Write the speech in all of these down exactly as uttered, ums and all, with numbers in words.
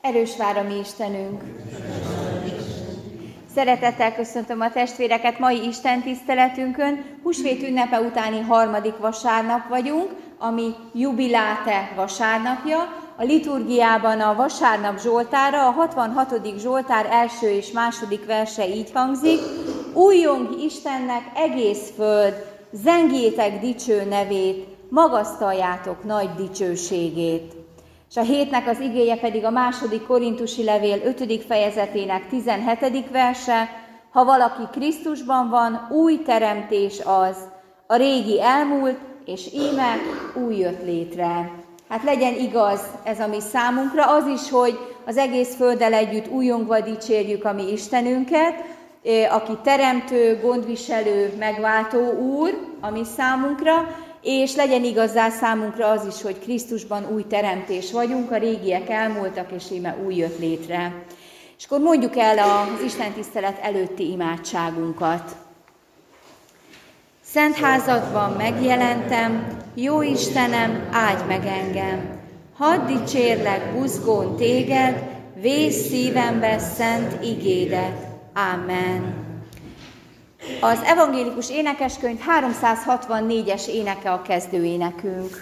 Erős vár a mi Istenünk! Szeretettel köszöntöm a testvéreket mai Isten tiszteletünkön. Húsvét ünnepe utáni harmadik vasárnap vagyunk, ami jubiláte vasárnapja. A liturgiában a vasárnap zsoltára, a hatvanhatodik zsoltár első és második verse így hangzik: Újjong Istennek egész föld, zengjétek dicső nevét, magasztaljátok nagy dicsőségét. És a hétnek az igéje pedig a második korintusi levél ötödik fejezetének tizenhetedik verse: Ha valaki Krisztusban van, új teremtés az, a régi elmúlt, és íme új jött létre. Hát legyen igaz ez a mi számunkra, az is, hogy az egész földdel együtt újjongva dicsérjük a mi Istenünket, aki teremtő, gondviselő, megváltó Úr a mi számunkra, és legyen igazá számunkra az is, hogy Krisztusban új teremtés vagyunk, a régiek elmúltak, és íme új jött létre. És akkor mondjuk el az istentisztelet előtti imádságunkat. Szent házadban megjelentem, jó Istenem, áldj meg engem! Hadd dicsérlek buzgón téged, vész szívembe szent igédet. Amen. Az evangélikus énekeskönyv háromszázhatvannégyes éneke a kezdőénekünk.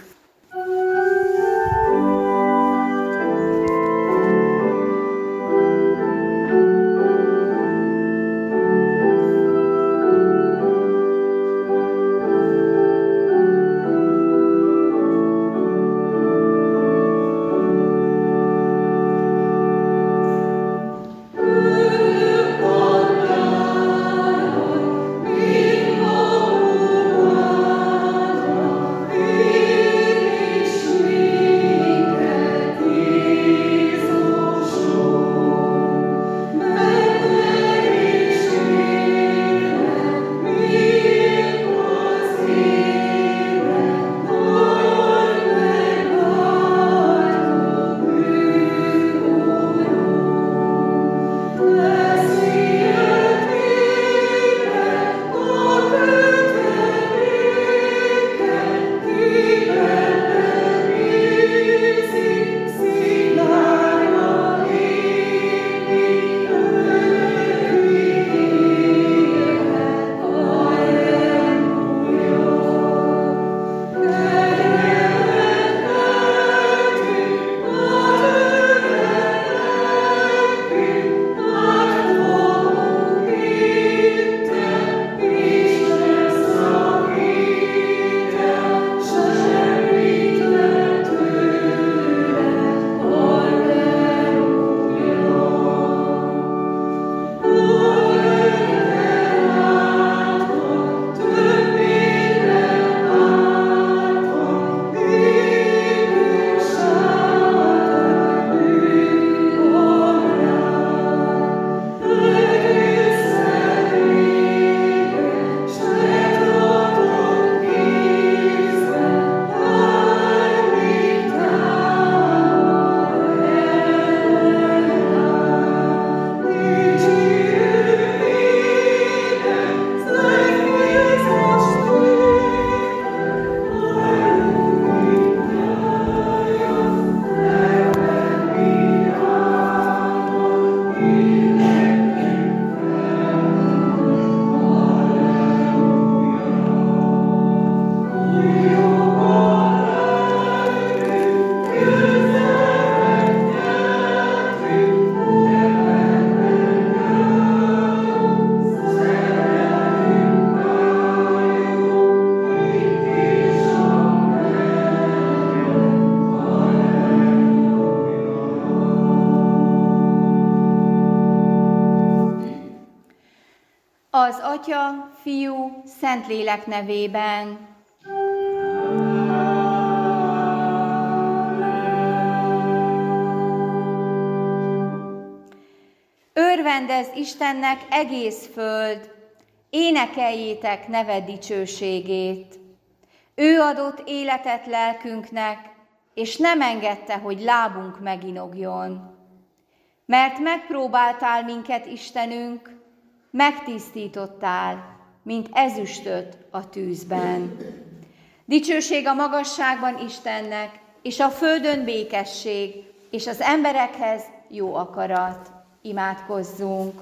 Az Atya, Fiú, Szentlélek nevében. Örvendezz Istennek egész föld, énekeljétek neve dicsőségét. Ő adott életet lelkünknek, és nem engedte, hogy lábunk meginogjon. Mert megpróbáltál minket, Istenünk, megtisztítottál, mint ezüstöt a tűzben. Dicsőség a magasságban Istennek, és a földön békesség, és az emberekhez jó akarat. Imádkozzunk.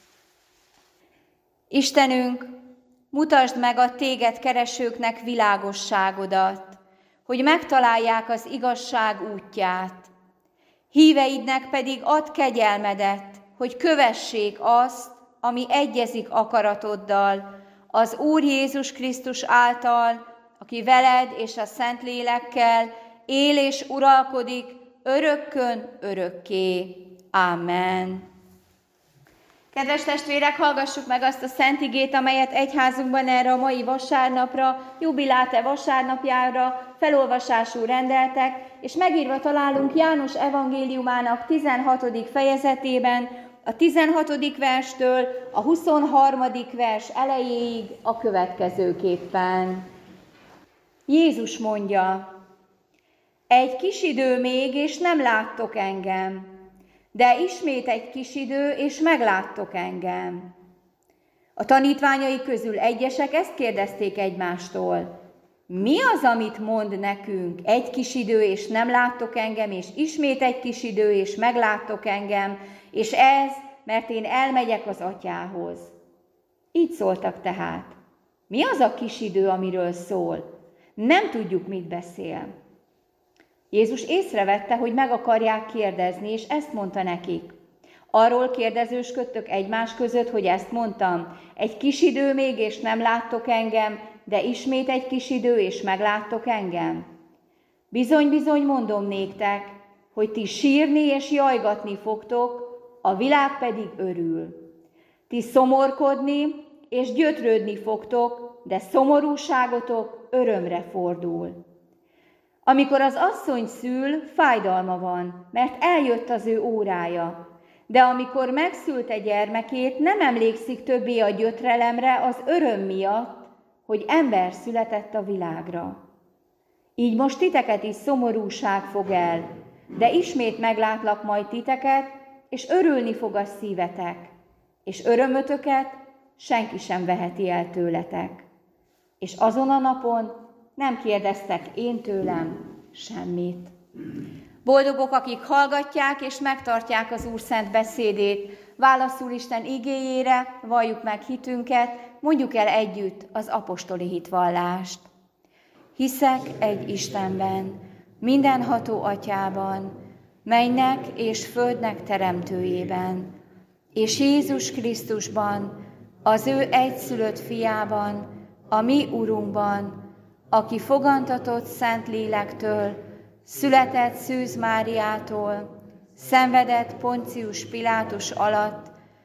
Istenünk, mutasd meg a téged keresőknek világosságodat, hogy megtalálják az igazság útját. Híveidnek pedig add kegyelmedet, hogy kövessék azt, ami egyezik akaratoddal, az Úr Jézus Krisztus által, aki veled és a Szentlélekkel él és uralkodik örökkön örökké. Amen. Kedves testvérek, hallgassuk meg azt a szent igét, amelyet egyházunkban erre a mai vasárnapra, Jubiláte vasárnapjára felolvasásul rendeltek, és megírva találunk János evangéliumának tizenhatodik fejezetében, a tizenhatodik verstől a huszonharmadik vers elejéig a következőképpen. Jézus mondja: egy kis idő még, és nem láttok engem, de ismét egy kis idő, és megláttok engem. A tanítványai közül egyesek ezt kérdezték egymástól: mi az, amit mond nekünk? Egy kis idő, és nem láttok engem, és ismét egy kis idő, és megláttok engem, és ez, mert én elmegyek az Atyához. Így szóltak tehát. Mi az a kis idő, amiről szól? Nem tudjuk, mit beszél. Jézus észrevette, hogy meg akarják kérdezni, és ezt mondta nekik. Arról kérdezősködtök egymás között, hogy ezt mondtam. Egy kis idő még, és nem láttok engem, de ismét egy kis idő, és megláttok engem. Bizony-bizony mondom néktek, hogy ti sírni és jajgatni fogtok, a világ pedig örül. Ti szomorkodni és gyötrődni fogtok, de szomorúságotok örömre fordul. Amikor az asszony szül, fájdalma van, mert eljött az ő órája. De amikor megszülte gyermekét, nem emlékszik többé a gyötrelemre az öröm miatt, hogy ember született a világra. Így most titeket is szomorúság fog el, de ismét meglátlak majd titeket, és örülni fog a szívetek, és örömötöket senki sem veheti el tőletek. És azon a napon nem kérdeztek én tőlem semmit. Boldogok, akik hallgatják és megtartják az Úr szent beszédét. Válaszul Isten igéjére, valljuk meg hitünket, mondjuk el együtt az apostoli hitvallást. Hiszek egy Istenben, mindenható Atyában, mennynek és földnek teremtőjében, és Jézus Krisztusban, az ő egyszülött fiában, a mi Urunkban, aki fogantatott Szent Lélektől, született Szűz Máriától, szenvedett Poncius Pilátus alatt,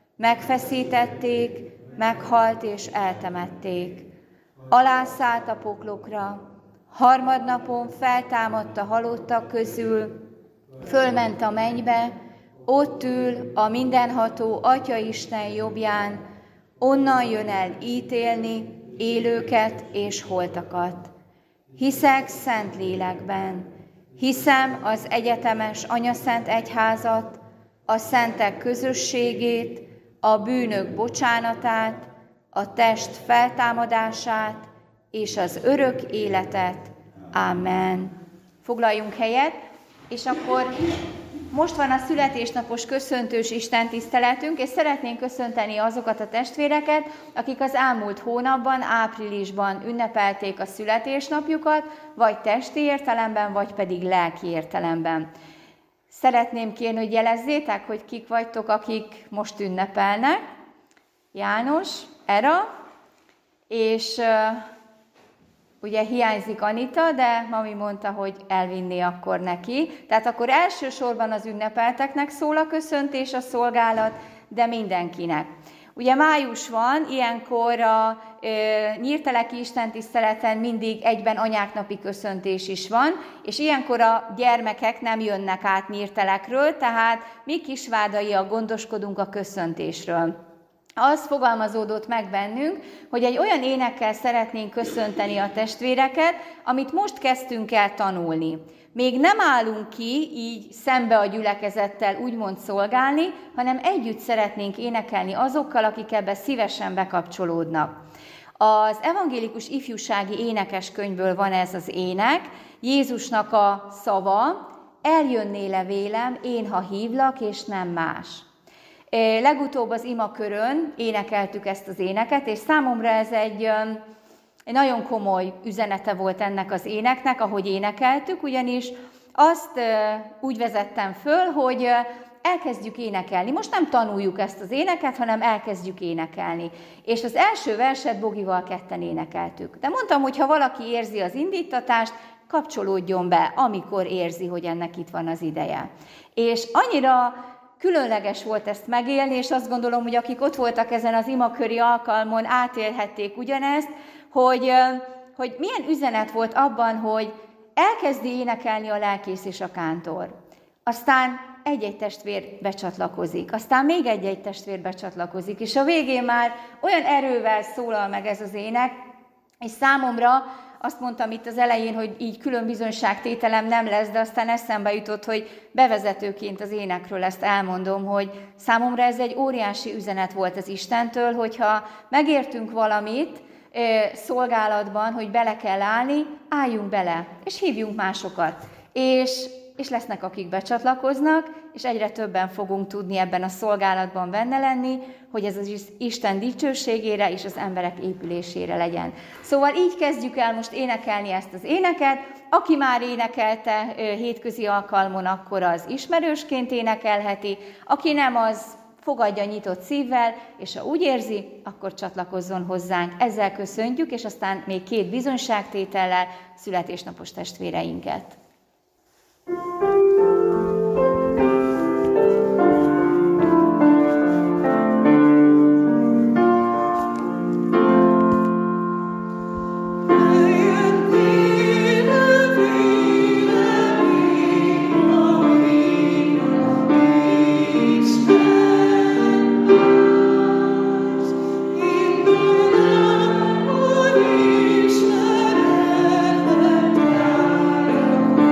megfeszítették, meghalt és eltemették. Alászállt a poklokra, harmadnapon feltámadt a halottak közül, fölment a mennybe, ott ül a mindenható Atya Isten jobbján, onnan jön el ítélni élőket és holtakat. Hiszek Szent Lélekben, hiszem az egyetemes anyaszent egyházat, a szentek közösségét, a bűnök bocsánatát, a test feltámadását és az örök életet. Amen. Foglaljunk helyet, és akkor most van a születésnapos köszöntős istentiszteletünk, és szeretnénk köszönteni azokat a testvéreket, akik az elmúlt hónapban, áprilisban ünnepelték a születésnapjukat, vagy testi értelemben, vagy pedig lelki értelemben. Szeretném kérni, hogy jelezzétek, hogy kik vagytok, akik most ünnepelnek. János, Era, és uh, ugye hiányzik Anita, de mami mondta, hogy elvinné akkor neki. Tehát akkor elsősorban az ünnepelteknek szól a köszöntés, a szolgálat, de mindenkinek. Ugye május van, ilyenkor a e, nyírteleki istentiszteleten mindig egyben anyáknapi köszöntés is van, és ilyenkor a gyermekek nem jönnek át nyírtelekről, tehát mi kisvádaiak gondoskodunk a köszöntésről. Az fogalmazódott meg bennünk, hogy egy olyan énekkel szeretnénk köszönteni a testvéreket, amit most kezdtünk el tanulni. Még nem állunk ki így szembe a gyülekezettel úgymond szolgálni, hanem együtt szeretnénk énekelni azokkal, akik ebbe szívesen bekapcsolódnak. Az evangélikus ifjúsági énekeskönyvből van ez az ének, Jézusnak a szava, eljönnél-e vélem, én ha hívlak, és nem más. Legutóbb az imakörön énekeltük ezt az éneket, és számomra ez egy, egy nagyon komoly üzenete volt ennek az éneknek, ahogy énekeltük, ugyanis azt úgy vezettem föl, hogy elkezdjük énekelni. Most nem tanuljuk ezt az éneket, hanem elkezdjük énekelni. És az első verset Bogival ketten énekeltük. De mondtam, hogy ha valaki érzi az indítatást, kapcsolódjon be, amikor érzi, hogy ennek itt van az ideje. És annyira különleges volt ezt megélni, és azt gondolom, hogy akik ott voltak ezen az imaköri alkalmon, átélhették ugyanezt, hogy, hogy milyen üzenet volt abban, hogy elkezdi énekelni a lelkész és a kántor. Aztán egy-egy testvér becsatlakozik, aztán még egy-egy testvér becsatlakozik, és a végén már olyan erővel szólal meg ez az ének, és számomra azt mondtam itt az elején, hogy így külön bizonyságtételem nem lesz, de aztán eszembe jutott, hogy bevezetőként az énekről ezt elmondom, hogy számomra ez egy óriási üzenet volt az Istentől, hogyha megértünk valamit szolgálatban, hogy bele kell állni, álljunk bele, és hívjunk másokat. És és lesznek, akik becsatlakoznak, és egyre többen fogunk tudni ebben a szolgálatban benne lenni, hogy ez az Isten dicsőségére és az emberek épülésére legyen. Szóval így kezdjük el most énekelni ezt az éneket. Aki már énekelte hétközi alkalmon, akkor az ismerősként énekelheti, aki nem, az fogadja nyitott szívvel, és ha úgy érzi, akkor csatlakozzon hozzánk. Ezzel köszöntjük, és aztán még két bizonyságtétellel születésnapos testvéreinket. Thank you.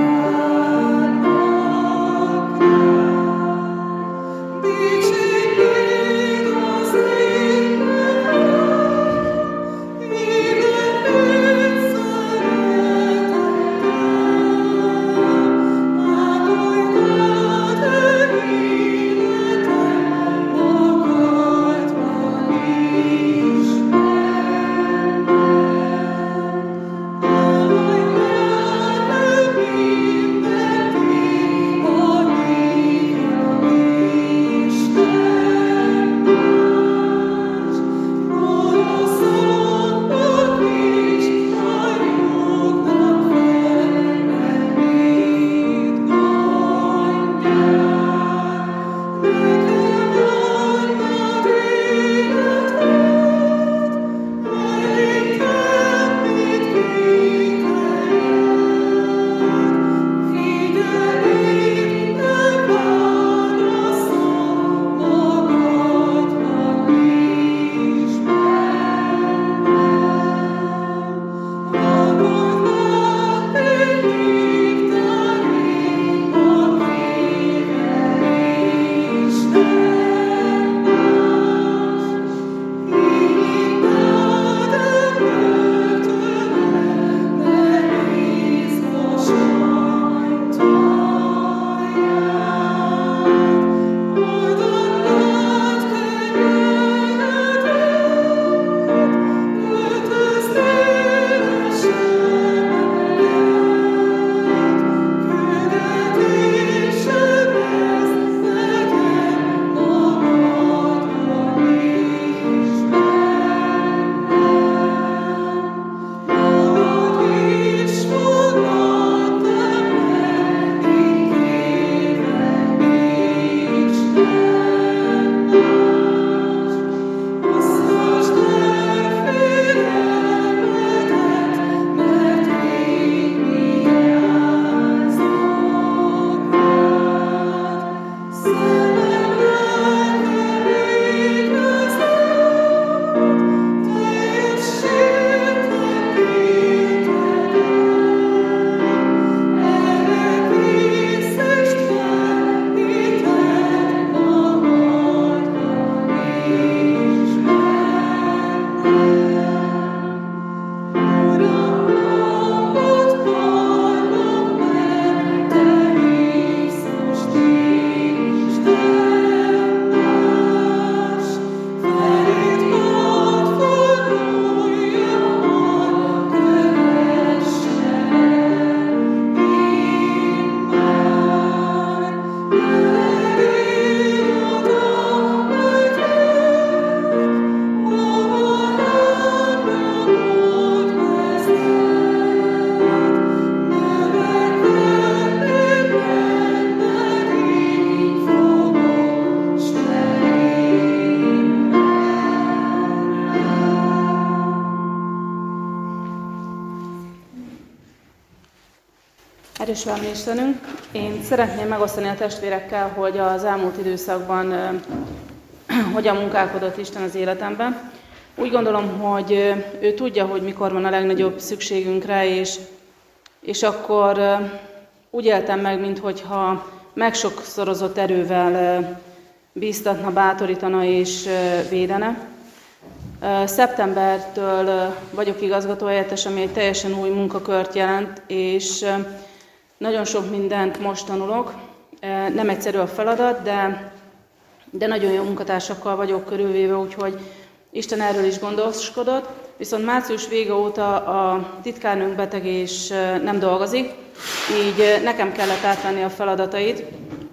és van Istenünk! Én szeretném megosztani a testvérekkel, hogy az elmúlt időszakban uh, hogyan munkálkodott Isten az életemben. Úgy gondolom, hogy uh, ő tudja, hogy mikor van a legnagyobb szükségünkre, és, és akkor uh, úgy éltem meg, minthogyha megsokszorozott erővel uh, bíztatna, bátorítana és uh, védene. Szeptembertől vagyok igazgatóhelyettes, ami egy teljesen új munkakört jelent, és nagyon sok mindent most tanulok. Nem egyszerű a feladat, de, de nagyon jó munkatársakkal vagyok körülvéve, úgyhogy Isten erről is gondoskodott. Viszont március vége óta a titkárnőnk beteg és nem dolgozik, így nekem kellett átvenni a feladatait,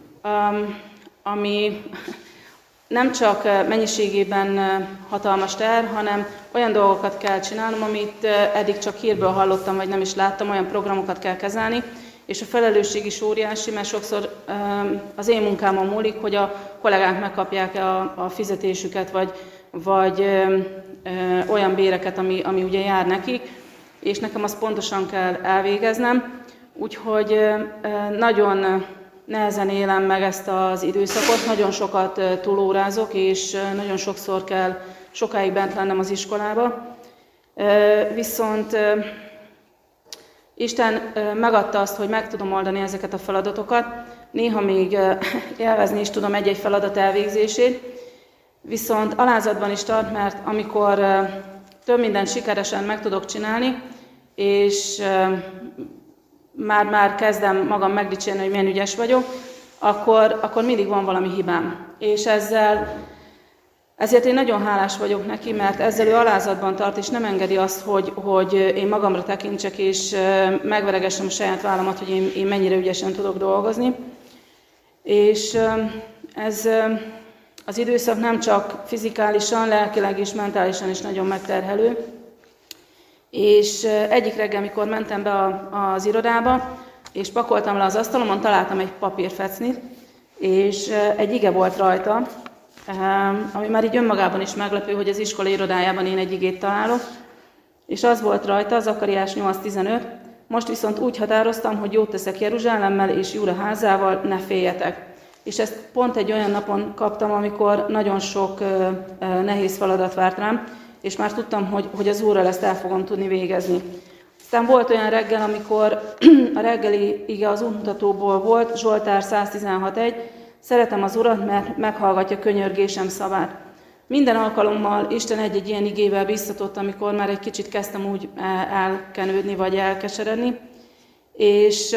ami nem csak mennyiségében hatalmas teher, hanem olyan dolgokat kell csinálnom, amit eddig csak hírből hallottam, vagy nem is láttam, olyan programokat kell kezelni, és a felelősség is óriási, mert sokszor az én munkámon múlik, hogy a kollégák megkapják a, a fizetésüket, vagy, vagy olyan béreket, ami, ami ugye jár nekik, és nekem azt pontosan kell elvégeznem, úgyhogy nagyon nehezen élem meg ezt az időszakot, nagyon sokat túlórázok, és nagyon sokszor kell sokáig bent lennem az iskolába. Viszont Isten megadta azt, hogy meg tudom oldani ezeket a feladatokat. Néha még élvezni is tudom egy-egy feladat elvégzését, viszont alázatban is tart, mert amikor több mindent sikeresen meg tudok csinálni, és már-már kezdem magam megdicsérni, hogy milyen ügyes vagyok, akkor, akkor mindig van valami hibám. És ezzel, ezért én nagyon hálás vagyok neki, mert ezzel ő alázatban tart, és nem engedi azt, hogy, hogy én magamra tekintsek, és megveregessem a saját vállamat, hogy én, én mennyire ügyesen tudok dolgozni. És ez az időszak nem csak fizikálisan, lelkileg és mentálisan is nagyon megterhelő. És egyik reggel, mikor mentem be a, az irodába, és pakoltam le az asztalomon, találtam egy papírfecnit, és egy ige volt rajta, ami már így önmagában is meglepő, hogy az iskola irodájában én egy igét találok, és az volt rajta, Zakariás nyolc tizenöt, most viszont úgy határoztam, hogy jót teszek Jeruzsálemmel és Júda házával, ne féljetek. És ezt pont egy olyan napon kaptam, amikor nagyon sok nehéz feladat várt rám, és már tudtam, hogy, hogy az Úrral ezt el fogom tudni végezni. Aztán volt olyan reggel, amikor a reggeli ige az útmutatóból volt, Zsoltár száz tizenhat egy, szeretem az Urat, mert meghallgatja könyörgésem szavát. Minden alkalommal Isten egy-egy ilyen igével biztatott, amikor már egy kicsit kezdtem úgy elkenődni, vagy elkeseredni. És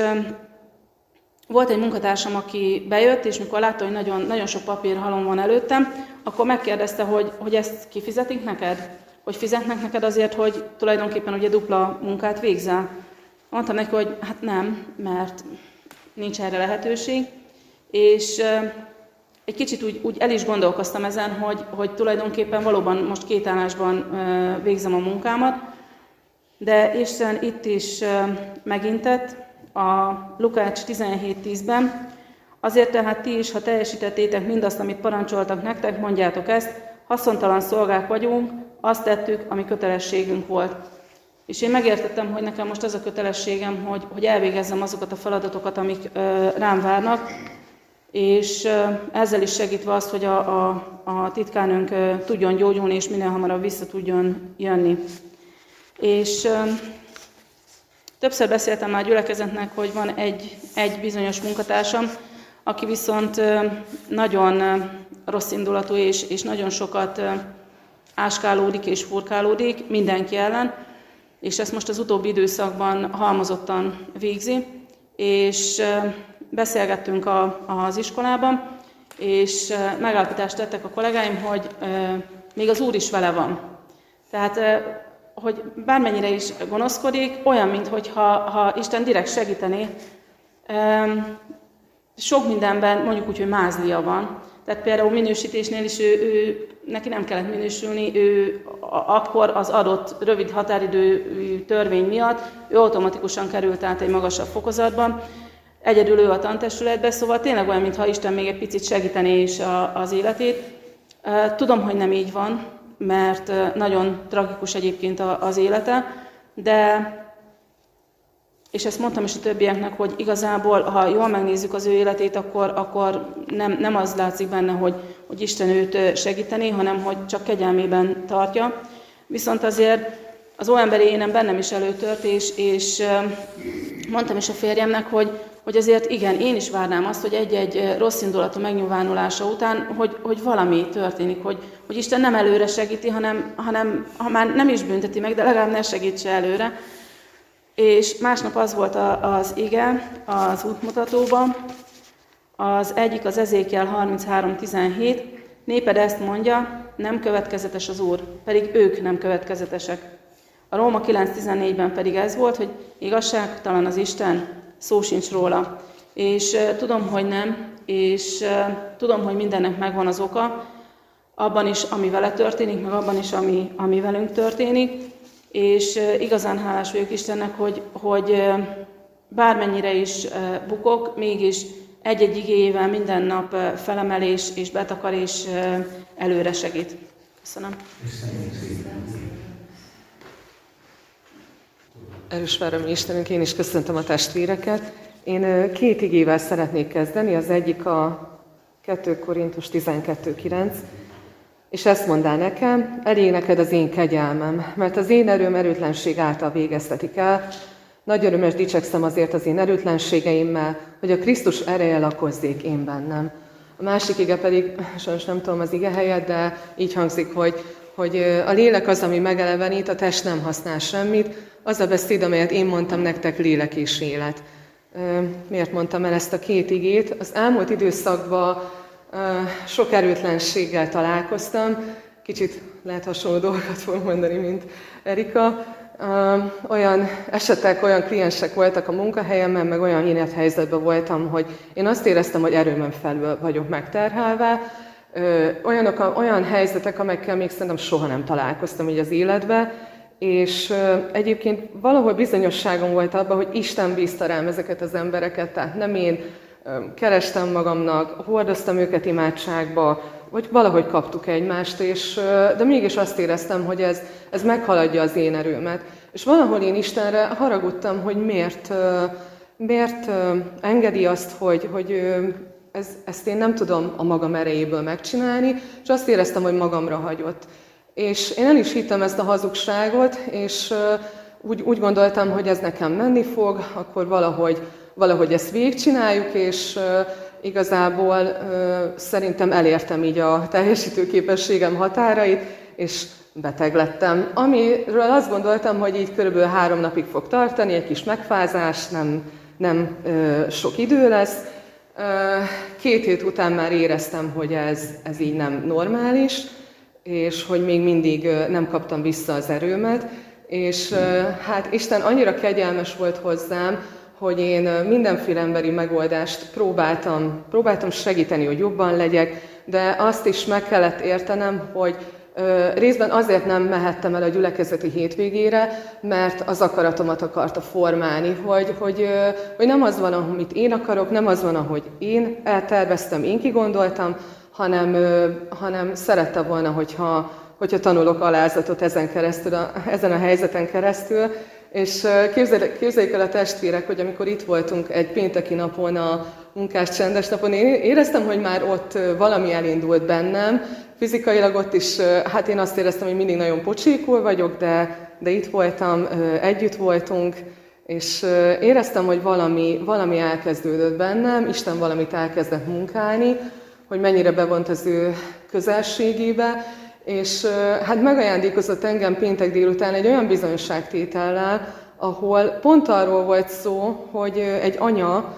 volt egy munkatársam, aki bejött, és mikor látta, hogy nagyon, nagyon sok papírhalom van előttem, akkor megkérdezte, hogy, hogy ezt kifizetik neked? Hogy fizetnek neked azért, hogy tulajdonképpen ugye dupla munkát végzel? Mondtam neki, hogy hát nem, mert nincs erre lehetőség. És egy kicsit úgy, úgy el is gondolkoztam ezen, hogy, hogy tulajdonképpen valóban most két állásban végzem a munkámat, de Isten itt is megintett a Lukács tizenhét tízben, azért tehát ti is, ha teljesítettétek mindazt, amit parancsoltak nektek, mondjátok ezt, haszontalan szolgák vagyunk, azt tettük, ami kötelességünk volt. És én megértettem, hogy nekem most az a kötelességem, hogy, hogy elvégezzem azokat a feladatokat, amik ö, rám várnak, és ö, ezzel is segítve azt, hogy a, a, a titkárnőnk ö, tudjon gyógyulni, és minél hamarabb vissza tudjon jönni. És ö, többször beszéltem már a gyülekezetnek, hogy van egy, egy bizonyos munkatársam, aki viszont nagyon rossz indulatú, és, és nagyon sokat áskálódik és furkálódik mindenki ellen, és ezt most az utóbbi időszakban halmozottan végzi, és beszélgettünk a, az iskolában, és megállapítást tettek a kollégáim, hogy még az Úr is vele van. Tehát, hogy bármennyire is gonoszkodik, olyan, mintha ha Isten direkt segítené, sok mindenben mondjuk úgy, hogy mázlia van. Tehát például minősítésnél is ő, ő, neki nem kellett minősülni, ő akkor az adott rövid határidő törvény miatt ő automatikusan került át egy magasabb fokozatban. Egyedül ő a tantestületbe, szóval tényleg olyan, mintha Isten még egy picit segítené is a, az életét. Tudom, hogy nem így van, mert nagyon tragikus egyébként az élete, de és ezt mondtam is a többieknek, hogy igazából, ha jól megnézzük az ő életét, akkor, akkor nem, nem az látszik benne, hogy, hogy Isten őt segíteni, hanem hogy csak kegyelmében tartja. Viszont azért az óemberi énem bennem is előtört, és, és mondtam is a férjemnek, hogy, hogy azért igen, én is várnám azt, hogy egy-egy rossz indulatú megnyilvánulása után, hogy, hogy valami történik, hogy, hogy Isten nem előre segíti, hanem, hanem ha már nem is bünteti meg, de legalább ne segítse előre. És másnap az volt az ige az útmutatóban, az egyik az Ezékiel harminchárom tizenhét, néped ezt mondja, nem következetes az Úr, pedig ők nem következetesek. A Róma kilenc tizennégyben pedig ez volt, hogy igazságtalan az Isten, szó sincs róla. És uh, tudom, hogy nem, és uh, tudom, hogy mindennek megvan az oka, abban is, ami vele történik, meg abban is, ami, ami velünk történik. És uh, igazán hálás vagyok Istennek, hogy, hogy uh, bármennyire is uh, bukok, mégis egy-egy igéjével minden nap uh, felemelés és betakarés uh, előre segít. Köszönöm. Erős várom Istenünk, én is köszöntöm a testvéreket. Én két igével szeretnék kezdeni, az egyik a kettő Korintus tizenkettő kilenc, és ezt mondá nekem, elég neked az én kegyelmem, mert az én erőm erőtlenség által végeztetik el. Nagy örömes dicsekszem azért az én erőtlenségeimmel, hogy a Krisztus ereje lakozzék én bennem. A másik ige pedig, sajnos nem tudom az ige helyet, de így hangzik, hogy, hogy a lélek az, ami megelevenít, a test nem használ semmit. Az a beszéd, amelyet én mondtam nektek, lélek és élet. Miért mondtam el ezt a két igét? Az elmúlt időszakban sok erőtlenséggel találkoztam. Kicsit lehet hasonló dolgokat fogom mondani, mint Erika. Olyan esetek, olyan kliensek voltak a munkahelyemen, meg olyan élethelyzetben voltam, hogy én azt éreztem, hogy erőmön felül vagyok megterhelve. Olyanok, olyan helyzetek, amelyekkel még szerintem soha nem találkoztam így az életben, és egyébként valahol bizonyosságom volt abban, hogy Isten bízta rám ezeket az embereket, tehát nem én kerestem magamnak, hordoztam őket imádságba, vagy valahogy kaptuk egymást, és, de mégis azt éreztem, hogy ez, ez meghaladja az én erőmet. És valahol én Istenre haragudtam, hogy miért, miért engedi azt, hogy, hogy ez, ezt én nem tudom a magam erejéből megcsinálni, és azt éreztem, hogy magamra hagyott. És én el is hittem ezt a hazugságot, és úgy, úgy gondoltam, hogy ez nekem menni fog, akkor valahogy, valahogy ezt végigcsináljuk, és igazából szerintem elértem így a teljesítőképességem határait, és beteg lettem. Amiről azt gondoltam, hogy így körülbelül három napig fog tartani, egy kis megfázás, nem, nem sok idő lesz. Két hét után már éreztem, hogy ez, ez így nem normális, és hogy még mindig nem kaptam vissza az erőmet, és hát Isten annyira kegyelmes volt hozzám, hogy én mindenféle emberi megoldást próbáltam, próbáltam segíteni, hogy jobban legyek, de azt is meg kellett értenem, hogy részben azért nem mehettem el a gyülekezeti hétvégére, mert az akaratomat akarta formálni, hogy, hogy, hogy nem az van, amit én akarok, nem az van, ahogy én elterveztem, én kigondoltam, hanem, hanem szerette volna, hogyha, hogyha tanulok alázatot ezen keresztül, a, ezen a helyzeten keresztül. És képzeljék, képzeljék el a testvérek, hogy amikor itt voltunk egy pénteki napon, a munkás csendes napon, én éreztem, hogy már ott valami elindult bennem. Fizikailag ott is, hát én azt éreztem, hogy mindig nagyon pocsékul vagyok, de, de itt voltam, együtt voltunk, és éreztem, hogy valami, valami elkezdődött bennem, Isten valamit elkezdett munkálni, hogy mennyire bevont az ő közelségébe, és hát megajándékozott engem péntek délután egy olyan bizonyságtétellel, ahol pont arról volt szó, hogy egy anya,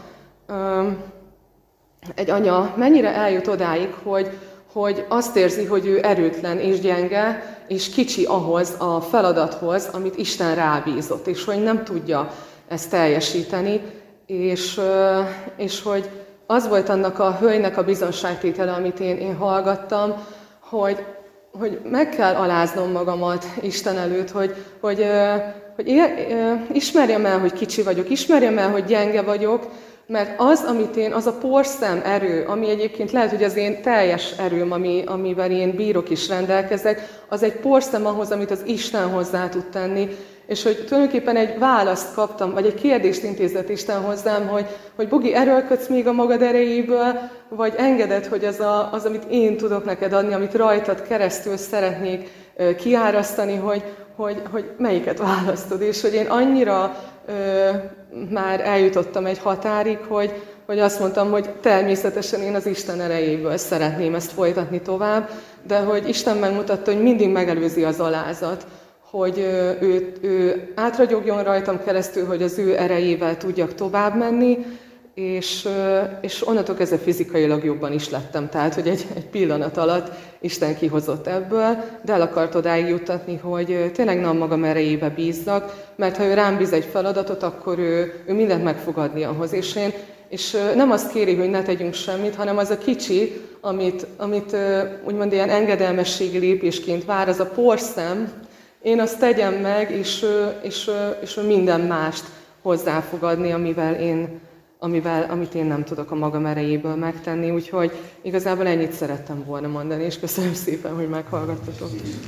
egy anya mennyire eljut odáig, hogy, hogy azt érzi, hogy ő erőtlen és gyenge, és kicsi ahhoz a feladathoz, amit Isten rábízott, és hogy nem tudja ezt teljesíteni, és, és hogy az volt annak a hölgynek a bizonyságtétele, amit én, én hallgattam, hogy, hogy meg kell aláznom magamat Isten előtt, hogy, hogy, hogy ismerjem el, hogy kicsi vagyok, ismerjem el, hogy gyenge vagyok, mert az, amit én, az a porszem erő, ami egyébként lehet, hogy az én teljes erőm, ami, amivel én bírok is rendelkezek, az egy porszem ahhoz, amit az Isten hozzá tud tenni, és hogy tulajdonképpen egy választ kaptam, vagy egy kérdést intézett Isten hozzám, hogy, hogy Bogi, erőlködsz még a magad erejéből, vagy engeded, hogy az, a, az, amit én tudok neked adni, amit rajtad keresztül szeretnék kiárasztani, hogy, hogy, hogy melyiket választod, és hogy én annyira ö, már eljutottam egy határig, hogy, hogy azt mondtam, hogy természetesen én az Isten erejéből szeretném ezt folytatni tovább, de hogy Isten megmutatta, hogy mindig megelőzi az alázat, hogy ő, ő átragyogjon rajtam keresztül, hogy az ő erejével tudjak tovább menni, és, és onnantól kezdve fizikailag jobban is lettem. Tehát, hogy egy, egy pillanat alatt Isten kihozott ebből, de el akart odáig juttatni, hogy tényleg nem magam erejébe bízzak, mert ha ő rám bíz egy feladatot, akkor ő, ő mindent meg fog adni ahhoz. És, én, és nem azt kéri, hogy ne tegyünk semmit, hanem az a kicsi, amit, amit úgymond ilyen engedelmességi lépésként vár, az a porszem, én azt tegyem meg, és, és, és minden mást hozzá fog adni, amivel én, amivel, amit én nem tudok a magam erejéből megtenni. Úgyhogy igazából ennyit szerettem volna mondani, és köszönöm szépen, hogy meghallgattatok.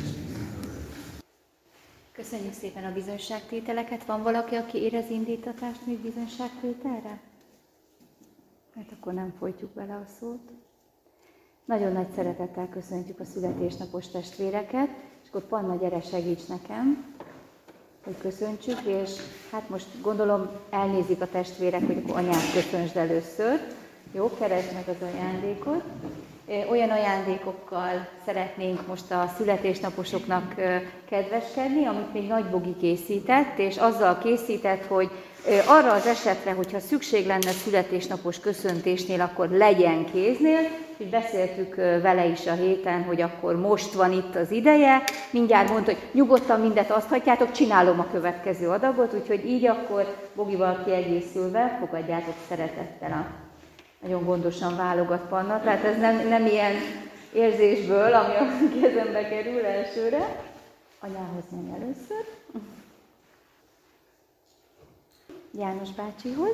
Köszönjük szépen a bizonyságtételeket. Van valaki, aki érez indítatást még bizonyságtételre? Hát akkor nem folytjuk bele a szót. Nagyon nagy szeretettel köszöntjük a születésnapos testvéreket, és akkor Panna, gyere, segíts nekem, hogy köszöntsük, és hát most gondolom elnézik a testvérek, hogy akkor anyát köszöntsd először. Jó, keresd meg az ajándékot. Olyan ajándékokkal szeretnénk most a születésnaposoknak kedveskedni, amit még Nagy Bogi készített, és azzal készített, hogy arra az esetre, hogyha szükség lenne születésnapos köszöntésnél, akkor legyen kéznél, és beszéltük vele is a héten, hogy akkor most van itt az ideje, mindjárt mondta, hogy nyugodtan mindet azt hagyjátok, csinálom a következő adagot, úgyhogy így akkor Bogival kiegészülve fogadjátok szeretettel a nagyon gondosan válogat Panna, tehát ez nem, nem ilyen érzésből, ami a kezembe kerül elsőre. Anyához menj először. János bácsihoz.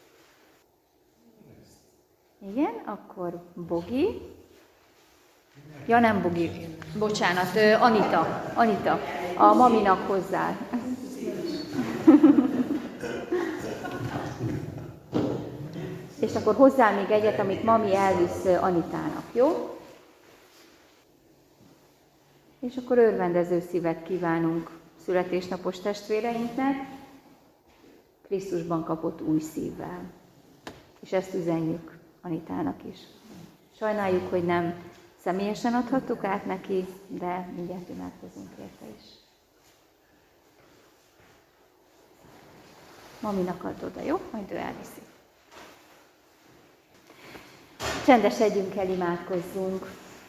Igen, akkor Bogi. Ja, nem Bogi. Bocsánat, Anita. Anita. A maminak hozzá. És akkor hozzá még egyet, amit mami elvisz Anitának, jó? És akkor örvendező szívet kívánunk születésnapos testvéreinknek, Krisztusban kapott új szívvel. És ezt üzenjük Anitának is. Sajnáljuk, hogy nem személyesen adhattuk át neki, de mindjárt imádkozunk érte is. Maminak add oda, jó? Majd ő elviszi. Csendesedjünk el, imádkozzunk.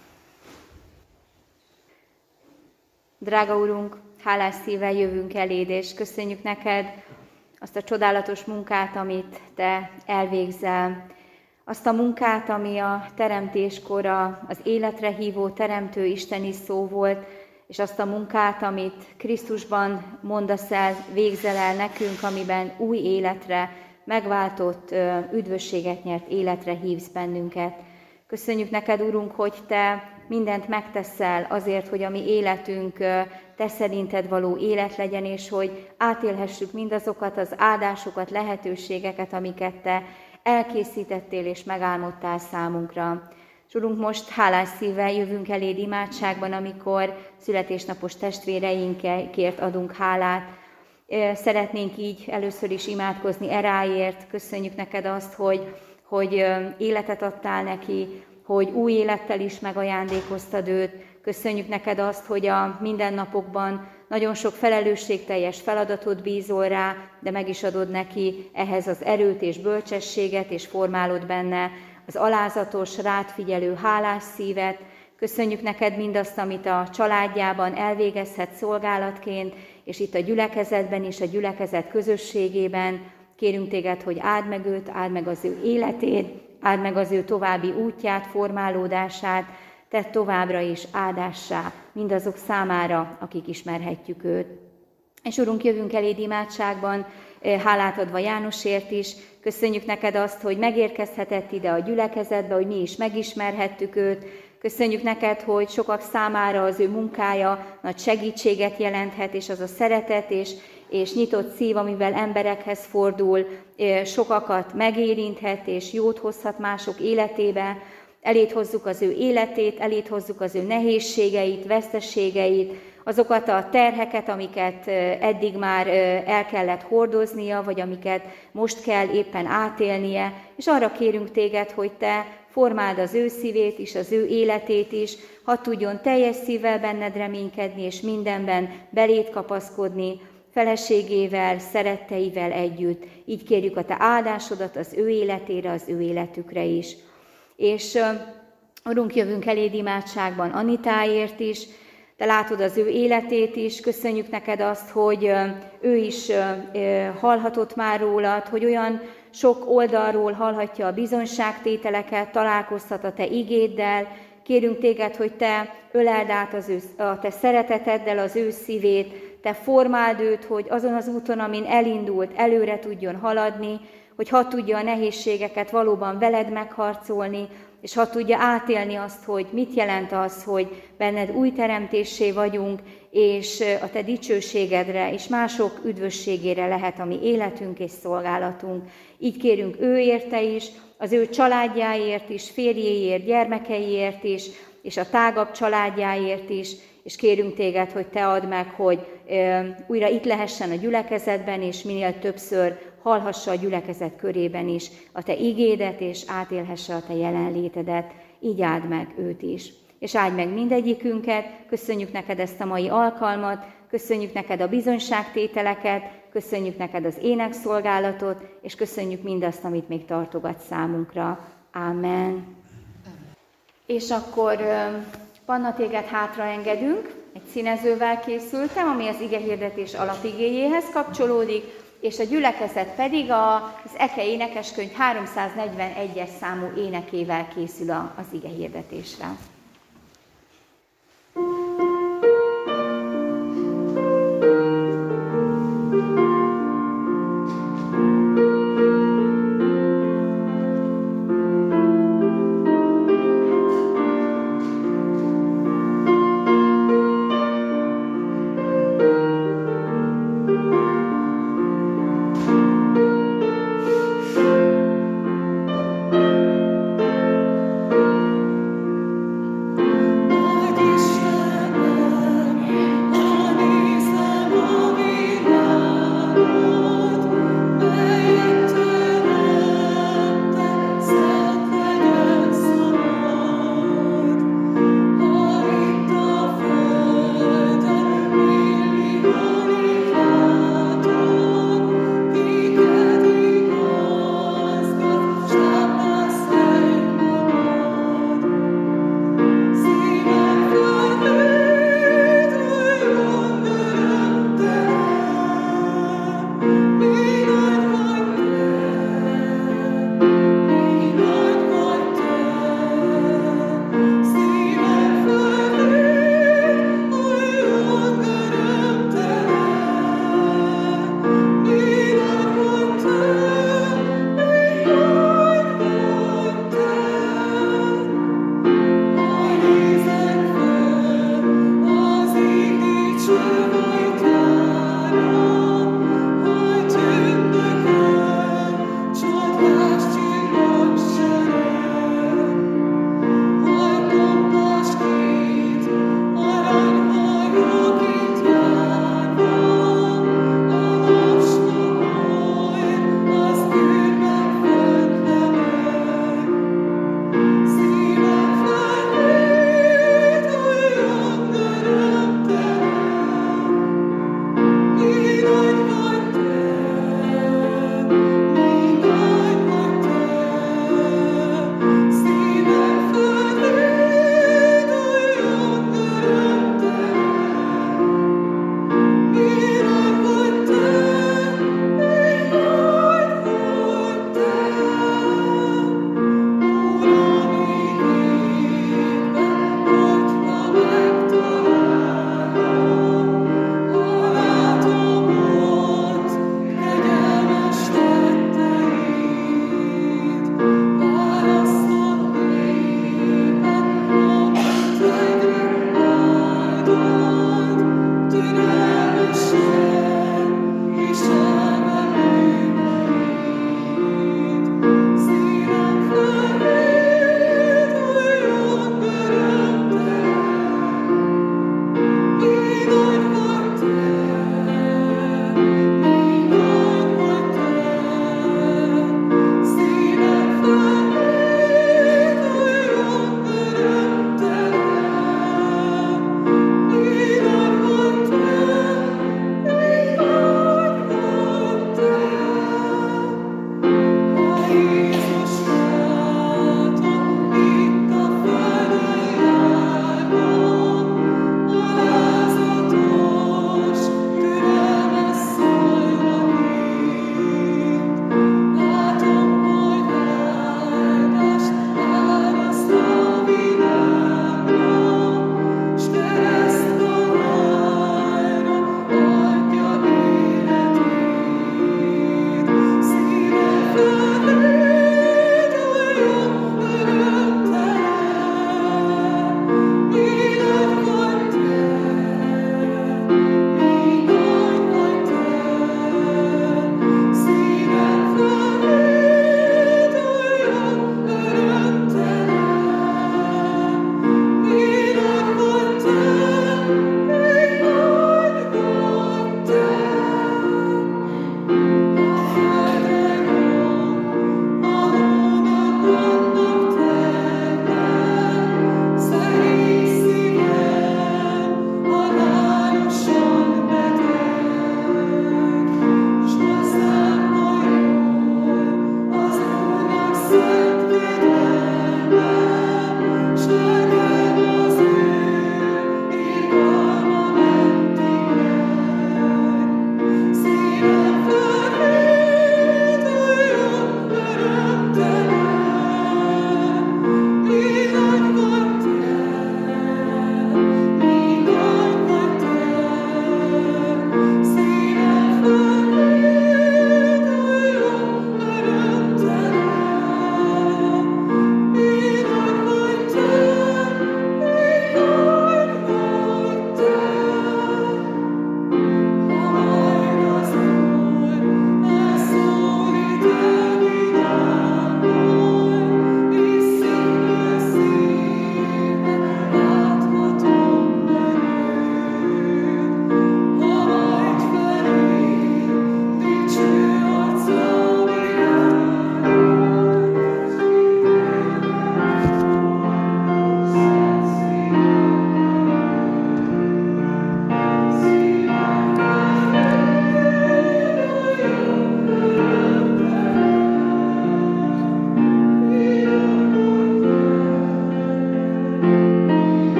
Drága Urunk, hálás szívvel jövünk eléd, és köszönjük neked azt a csodálatos munkát, amit te elvégzel. Azt a munkát, ami a teremtéskor az életre hívó teremtő isteni szó volt, és azt a munkát, amit Krisztusban mondasz el, végzel el nekünk, amiben új életre, megváltott, üdvösséget nyert életre hívsz bennünket. Köszönjük neked, Urunk, hogy te mindent megteszel azért, hogy a mi életünk te szerinted való élet legyen, és hogy átélhessük mindazokat az áldásokat, lehetőségeket, amiket te elkészítettél és megálmodtál számunkra. És Urunk, most hálás szívvel jövünk eléd imádságban, amikor születésnapos testvéreinkért adunk hálát. Szeretnénk így először is imádkozni Eráért. Köszönjük neked azt, hogy, hogy életet adtál neki, hogy új élettel is megajándékoztad őt. Köszönjük neked azt, hogy a mindennapokban nagyon sok felelősségteljes feladatot bízol rá, de meg is adod neki ehhez az erőt és bölcsességet, és formálod benne az alázatos, rád figyelő, hálás szívet. Köszönjük neked mindazt, amit a családjában elvégezhet szolgálatként, és itt a gyülekezetben és a gyülekezet közösségében. Kérünk téged, hogy áld meg őt, áld meg az ő életét, áld meg az ő további útját, formálódását, tedd továbbra is áldássá mindazok számára, akik ismerhetjük őt. És Urunk, jövünk eléd imádságban, hálát adva Jánosért is. Köszönjük neked azt, hogy megérkezhetett ide a gyülekezetbe, hogy mi is megismerhettük őt. Köszönjük neked, hogy sokak számára az ő munkája nagy segítséget jelenthet, és az a szeretet és, és nyitott szív, amivel emberekhez fordul, sokakat megérinthet és jót hozhat mások életébe. Eléd hozzuk az ő életét, eléd hozzuk az ő nehézségeit, veszteségeit, azokat a terheket, amiket eddig már el kellett hordoznia, vagy amiket most kell éppen átélnie, és arra kérünk téged, hogy te formáld az ő szívét is, az ő életét is, hadd tudjon teljes szívvel benned reménykedni, és mindenben beléd kapaszkodni, feleségével, szeretteivel együtt. Így kérjük a te áldásodat az ő életére, az ő életükre is. És Urunk, jövünk eléd imádságban Anitáért is, te látod az ő életét is, köszönjük neked azt, hogy ő is hallhatott már rólad, hogy olyan sok oldalról hallhatja a bizonyságtételeket, találkozhat a te igéddel. Kérünk téged, hogy te öleld át az ő, a te szereteteddel az ő szívét, te formáld őt, hogy azon az úton, amin elindult, előre tudjon haladni, hogy hadd tudja a nehézségeket valóban veled megharcolni, és hadd tudja átélni azt, hogy mit jelent az, hogy benned új teremtéssé vagyunk, és a te dicsőségedre és mások üdvösségére lehet a mi életünk és szolgálatunk. Így kérünk ő érte is, az ő családjáért is, férjéért, gyermekeiért is, és a tágabb családjáért is, és kérünk téged, hogy te add meg, hogy e, újra itt lehessen a gyülekezetben, és minél többször hallhassa a gyülekezet körében is a te igédet, és átélhesse a te jelenlétedet. Így áld meg őt is. És áld meg mindegyikünket, köszönjük neked ezt a mai alkalmat, köszönjük neked a bizonyságtételeket, köszönjük neked az énekszolgálatot, és köszönjük mindazt, amit még tartogat számunkra. Ámen. És akkor Panna, téged hátraengedünk, egy színezővel készültem, ami az igehirdetés alapigéjéhez kapcsolódik, és a gyülekezet pedig az Eke énekeskönyv háromszáznegyvenegyes számú énekével készül az igehirdetésre.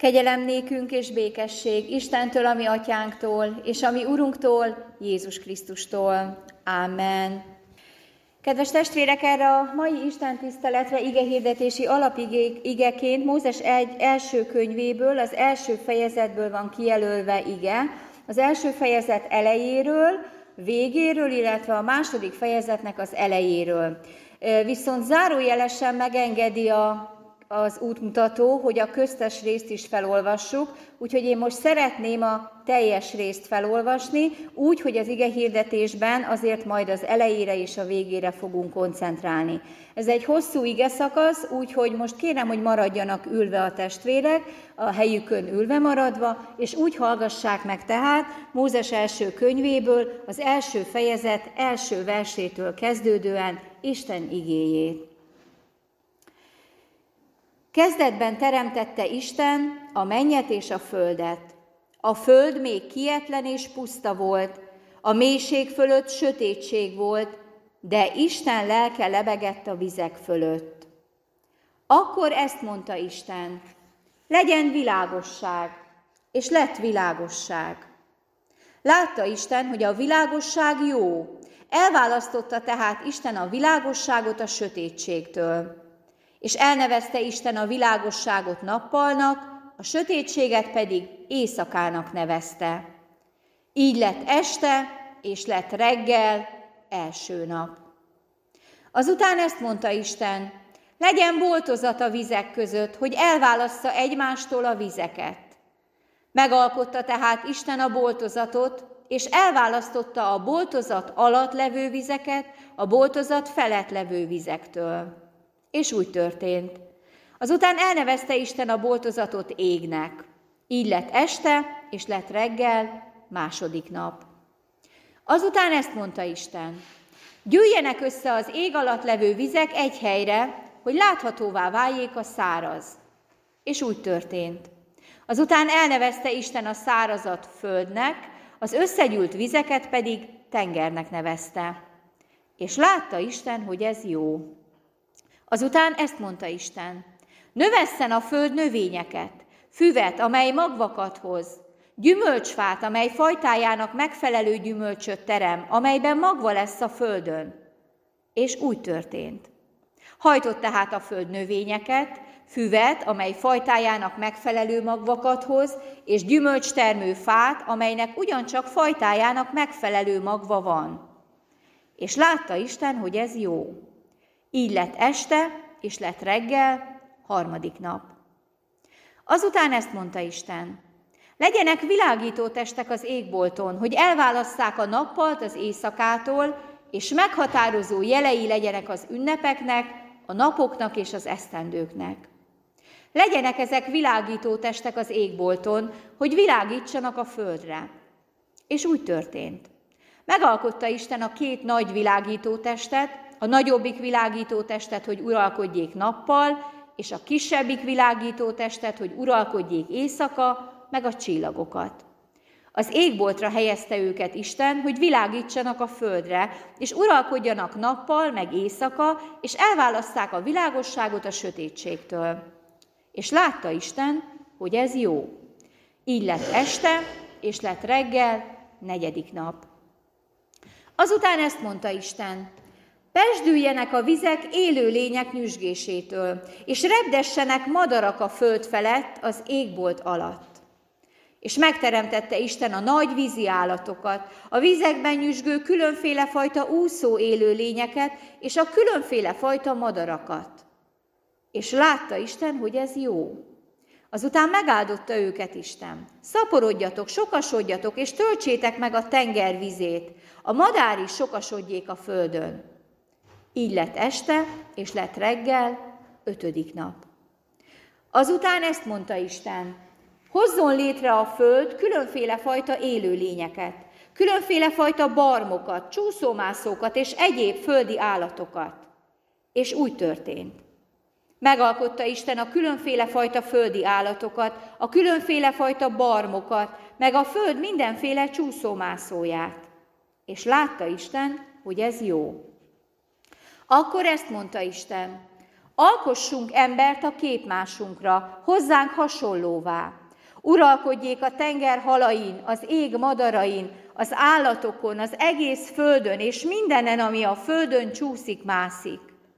Kegyelem nékünk és békesség Istentől, a mi atyánktól, és a mi Urunktól, Jézus Krisztustól. Ámen. Kedves testvérek, erre a mai istentiszteletre igehirdetési alapigeként Mózes egy első könyvéből, az első fejezetből van kijelölve ige, az első fejezet elejéről, végéről, illetve a második fejezetnek az elejéről. Viszont zárójelesen megengedi a az útmutató, hogy a köztes részt is felolvassuk, úgyhogy én most szeretném a teljes részt felolvasni, úgy, hogy az igehirdetésben azért majd az elejére és a végére fogunk koncentrálni. Ez egy hosszú igeszakasz, úgyhogy most kérem, hogy maradjanak ülve a testvérek, a helyükön ülve maradva, és úgy hallgassák meg tehát Mózes első könyvéből, az első fejezet első versétől kezdődően Isten igéjét. Kezdetben teremtette Isten a mennyet és a földet. A föld még kietlen és puszta volt, a mélység fölött sötétség volt, de Isten lelke lebegett a vizek fölött. Akkor ezt mondta Isten, legyen világosság, és lett világosság. Látta Isten, hogy a világosság jó, elválasztotta tehát Isten a világosságot a sötétségtől. És elnevezte Isten a világosságot nappalnak, a sötétséget pedig éjszakának nevezte. Így lett este, és lett reggel, első nap. Azután ezt mondta Isten, legyen boltozat a vizek között, hogy elválassza egymástól a vizeket. Megalkotta tehát Isten a boltozatot, és elválasztotta a boltozat alatt levő vizeket a boltozat felett levő vizektől. És úgy történt. Azután elnevezte Isten a boltozatot égnek. Így lett este, és lett reggel, második nap. Azután ezt mondta Isten, gyűjjenek össze az ég alatt levő vizek egy helyre, hogy láthatóvá váljék a száraz. És úgy történt. Azután elnevezte Isten a szárazat földnek, az összegyűlt vizeket pedig tengernek nevezte. És látta Isten, hogy ez jó. Azután ezt mondta Isten, növesszen a föld növényeket, füvet, amely magvakat hoz, gyümölcsfát, amely fajtájának megfelelő gyümölcsöt terem, amelyben magva lesz a földön. És úgy történt. Hajtott tehát a föld növényeket, füvet, amely fajtájának megfelelő magvakat hoz, és gyümölcstermő fát, amelynek ugyancsak fajtájának megfelelő magva van. És látta Isten, hogy ez jó. Így lett este, és lett reggel, harmadik nap. Azután ezt mondta Isten, legyenek világító testek az égbolton, hogy elválasszák a nappalt az éjszakától, és meghatározó jelei legyenek az ünnepeknek, a napoknak és az esztendőknek. Legyenek ezek világító testek az égbolton, hogy világítsanak a földre. És úgy történt. Megalkotta Isten a két nagy világító testet, a nagyobbik világító testet, hogy uralkodjék nappal, és a kisebbik világító testet, hogy uralkodjék éjszaka, meg a csillagokat. Az égboltra helyezte őket Isten, hogy világítsanak a földre, és uralkodjanak nappal, meg éjszaka, és elválasszák a világosságot a sötétségtől. És látta Isten, hogy ez jó. Így lett este, és lett reggel, negyedik nap. Azután ezt mondta Isten, pesdüljenek a vizek élő lények nyüzsgésétől, és repdessenek madarak a föld felett az égbolt alatt. És megteremtette Isten a nagy vízi állatokat, a vizekben nyüzsgő különféle fajta úszó élő lényeket, és a különféle fajta madarakat. És látta Isten, hogy ez jó. Azután megáldotta őket Isten. Szaporodjatok, sokasodjatok, és töltsétek meg a tenger vizét, a madár is sokasodjék a földön. Így lett este, és lett reggel, ötödik nap. Azután ezt mondta Isten, hozzon létre a föld különféle fajta élőlényeket, különféle fajta barmokat, csúszómászókat és egyéb földi állatokat. És úgy történt. Megalkotta Isten a különféle fajta földi állatokat, a különféle fajta barmokat, meg a föld mindenféle csúszómászóját. És látta Isten, hogy ez jó. Akkor ezt mondta Isten, Alkossunk embert a képmásunkra, hozzánk hasonlóvá. Uralkodjék a tenger halain, az ég madarain, az állatokon, az egész földön, és mindenen, ami a földön csúszik-mászik.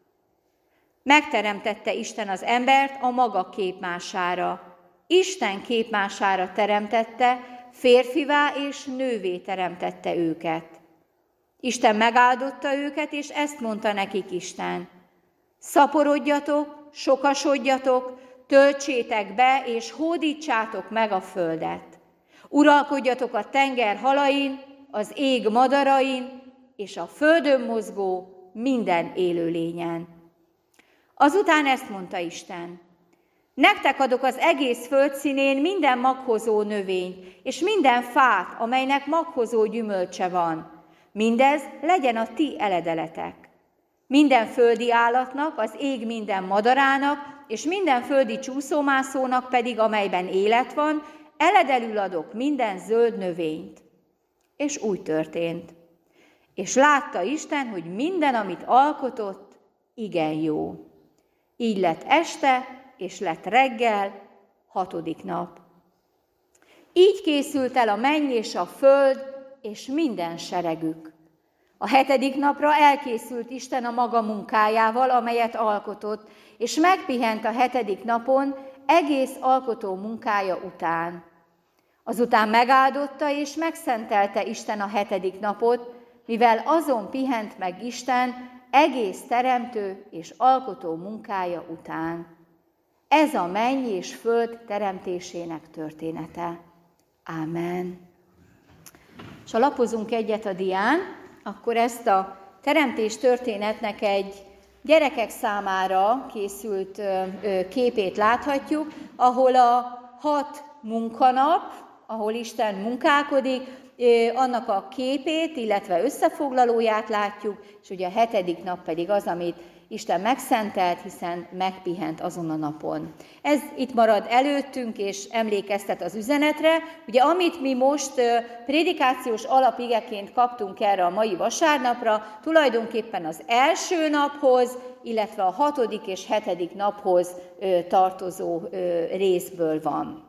Megteremtette Isten az embert a maga képmására. Isten képmására teremtette, férfivá és nővé teremtette őket. Isten megáldotta őket, és ezt mondta nekik Isten. Szaporodjatok, sokasodjatok, töltsétek be, és hódítsátok meg a földet. Uralkodjatok a tenger halain, az ég madarain, és a földön mozgó minden élőlényen. Azután ezt mondta Isten. Nektek adok az egész földszínén minden maghozó növényt, és minden fát, amelynek maghozó gyümölcse van. Mindez legyen a ti eledeletek. Minden földi állatnak, az ég minden madarának, és minden földi csúszómászónak pedig, amelyben élet van, eledelül adok minden zöld növényt. És úgy történt. És látta Isten, hogy minden, amit alkotott, igen jó. Így lett este, és lett reggel, hatodik nap. Így készült el a menny és a föld, és minden seregük. A hetedik napra elkészült Isten a maga munkájával, amelyet alkotott, és megpihent a hetedik napon egész alkotó munkája után. Azután megáldotta és megszentelte Isten a hetedik napot, mivel azon pihent meg Isten egész teremtő és alkotó munkája után. Ez a menny és föld teremtésének története. Ámen. És ha lapozunk egyet a dián, akkor ezt a teremtés történetnek egy gyerekek számára készült képét láthatjuk, ahol a hat munkanap, ahol Isten munkálkodik, annak a képét, illetve összefoglalóját látjuk, és ugye a hetedik nap pedig az, amit Isten megszentelt, hiszen megpihent azon a napon. Ez itt marad előttünk, és emlékeztet az üzenetre. Ugye amit mi most prédikációs alapigeként kaptunk erre a mai vasárnapra, tulajdonképpen az első naphoz, illetve a hatodik és hetedik naphoz tartozó részből van.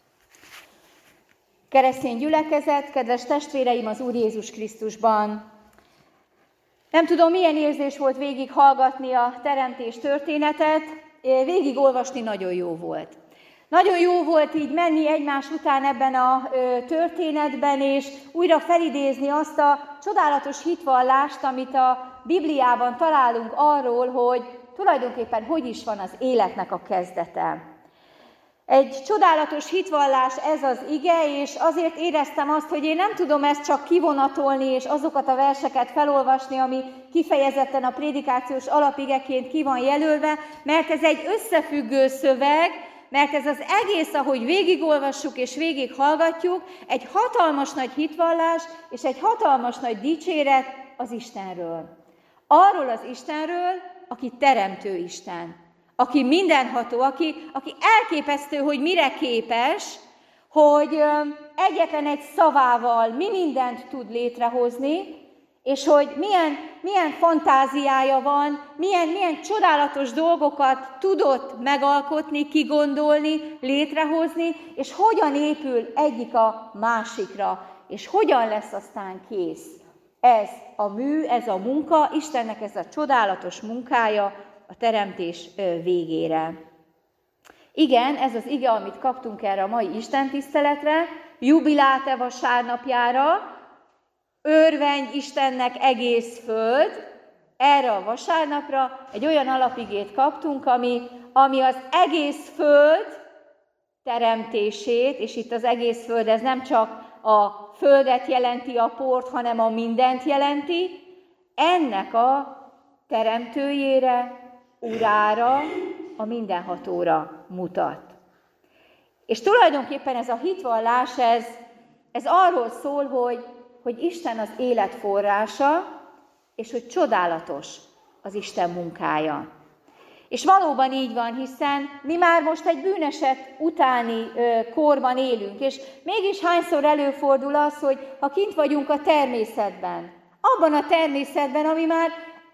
Keresztény gyülekezet, kedves testvéreim az Úr Jézus Krisztusban! Nem tudom, milyen érzés volt végig hallgatni a teremtés történetet, végig olvasni nagyon jó volt. Nagyon jó volt így menni egymás után ebben a történetben, és újra felidézni azt a csodálatos hitvallást, amit a Bibliában találunk arról, hogy tulajdonképpen hogy is van az életnek a kezdete. Egy csodálatos hitvallás ez az ige, és azért éreztem azt, hogy én nem tudom ezt csak kivonatolni, és azokat a verseket felolvasni, ami kifejezetten a prédikációs alapigeként ki van jelölve, mert ez egy összefüggő szöveg, mert ez az egész, ahogy végigolvassuk és végighallgatjuk, egy hatalmas nagy hitvallás, és egy hatalmas nagy dicséret az Istenről. Arról az Istenről, aki teremtő Isten. Aki mindenható, aki, aki elképesztő, hogy mire képes, hogy egyetlen egy szavával mi mindent tud létrehozni, és hogy milyen, milyen fantáziája van, milyen, milyen csodálatos dolgokat tudott megalkotni, kigondolni, létrehozni, és hogyan épül egyik a másikra, és hogyan lesz aztán kész. Ez a mű, ez a munka, Istennek ez a csodálatos munkája, a teremtés végére. Igen, ez az ige, amit kaptunk erre a mai istentiszteletre, jubiláte vasárnapjára, örvendj Istennek egész föld, erre a vasárnapra egy olyan alapigét kaptunk, ami, ami az egész föld teremtését, és itt az egész föld, ez nem csak a földet jelenti, a port, hanem a mindent jelenti, ennek a teremtőjére, Urára, a mindenhatóra mutat. És tulajdonképpen ez a hitvallás, ez, ez arról szól, hogy, hogy Isten az élet forrása, és hogy csodálatos az Isten munkája. És valóban így van, hiszen mi már most egy bűneset utáni ö, korban élünk, és mégis hányszor előfordul az, hogy ha kint vagyunk a természetben, abban a természetben, ami már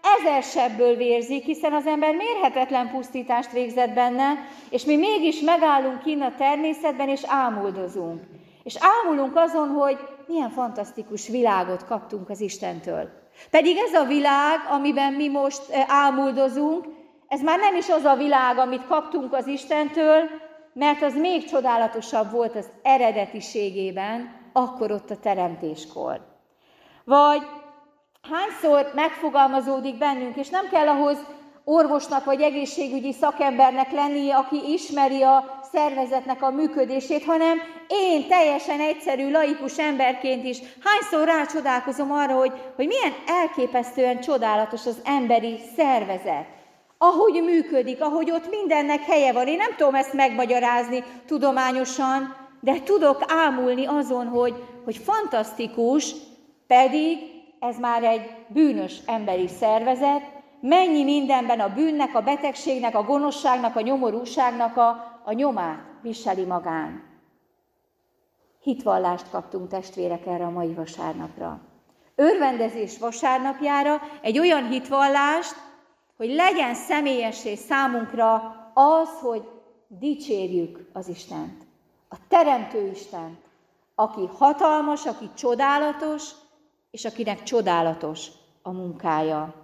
ezer sebből vérzik, hiszen az ember mérhetetlen pusztítást végzett benne, és mi mégis megállunk kinn a természetben, és ámuldozunk. És ámulunk azon, hogy milyen fantasztikus világot kaptunk az Istentől. Pedig ez a világ, amiben mi most ámuldozunk, ez már nem is az a világ, amit kaptunk az Istentől, mert az még csodálatosabb volt az eredetiségében, akkor ott a teremtéskor. Vagy hányszor megfogalmazódik bennünk, és nem kell ahhoz orvosnak vagy egészségügyi szakembernek lennie, aki ismeri a szervezetnek a működését, hanem én teljesen egyszerű, laikus emberként is hányszor rácsodálkozom arra, hogy, hogy milyen elképesztően csodálatos az emberi szervezet. Ahogy működik, ahogy ott mindennek helye van. Én nem tudom ezt megmagyarázni tudományosan, de tudok ámulni azon, hogy, hogy fantasztikus, pedig ez már egy bűnös emberi szervezet, mennyi mindenben a bűnnek, a betegségnek, a gonoszságnak, a nyomorúságnak a, a nyomát viseli magán. Hitvallást kaptunk, testvérek, erre a mai vasárnapra. Örvendezés vasárnapjára egy olyan hitvallást, hogy legyen személyessé számunkra az, hogy dicsérjük az Istent, a Teremtő Istent, aki hatalmas, aki csodálatos, és akinek csodálatos a munkája.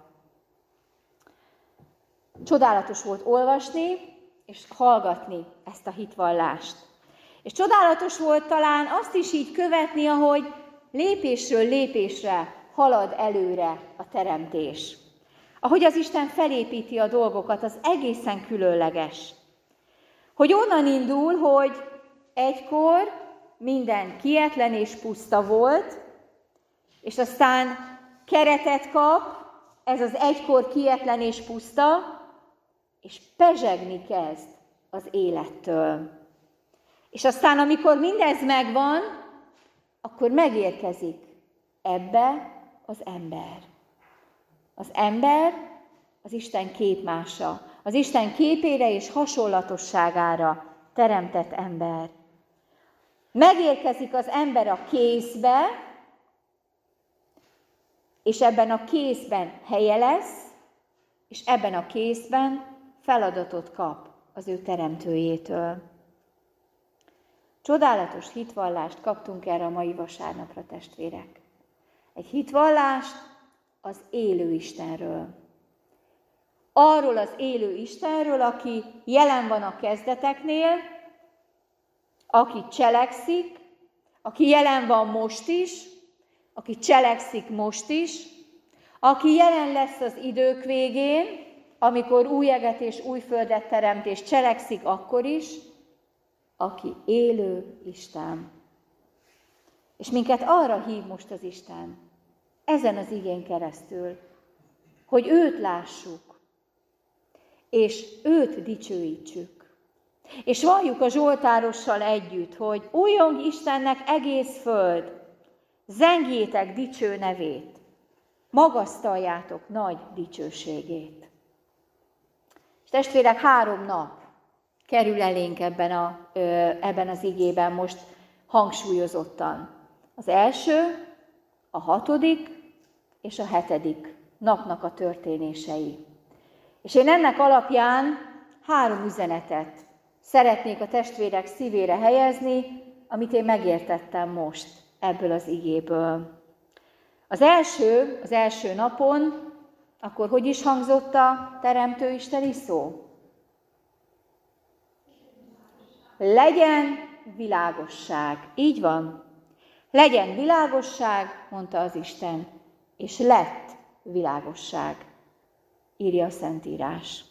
Csodálatos volt olvasni és hallgatni ezt a hitvallást. És csodálatos volt talán azt is így követni, ahogy lépésről lépésre halad előre a teremtés. Ahogy az Isten felépíti a dolgokat, az egészen különleges. Hogy onnan indul, hogy egykor minden kietlen és puszta volt, és aztán keretet kap, ez az egykor kietlen és puszta, és pezsegni kezd az élettől. És aztán, amikor mindez megvan, akkor megérkezik ebbe az ember. Az ember az Isten képmása, az Isten képére és hasonlatosságára teremtett ember. Megérkezik az ember a kézbe, és ebben a kézben helye lesz, és ebben a kézben feladatot kap az ő teremtőjétől. Csodálatos hitvallást kaptunk erre a mai vasárnapra, testvérek. Egy hitvallást az élő Istenről. Arról az élő Istenről, aki jelen van a kezdeteknél, aki cselekszik, aki jelen van most is, aki cselekszik most is, aki jelen lesz az idők végén, amikor új eget és új földet teremt, és cselekszik akkor is, aki élő Isten. És minket arra hív most az Isten, ezen az igén keresztül, hogy őt lássuk, és őt dicsőítsük. És valljuk a zsoltárossal együtt, hogy újjong Istennek egész föld, zengjétek dicső nevét, magasztaljátok nagy dicsőségét. És testvérek, három nap kerül elénk ebben, a, ebben az igében most hangsúlyozottan. Az első, a hatodik és a hetedik napnak a történései. És én ennek alapján három üzenetet szeretnék a testvérek szívére helyezni, amit én megértettem most ebből az igéből. Az első, az első napon, akkor hogy is hangzott a teremtő isteni szó? Legyen világosság. Így van. Legyen világosság, mondta az Isten, és lett világosság, írja a Szentírás.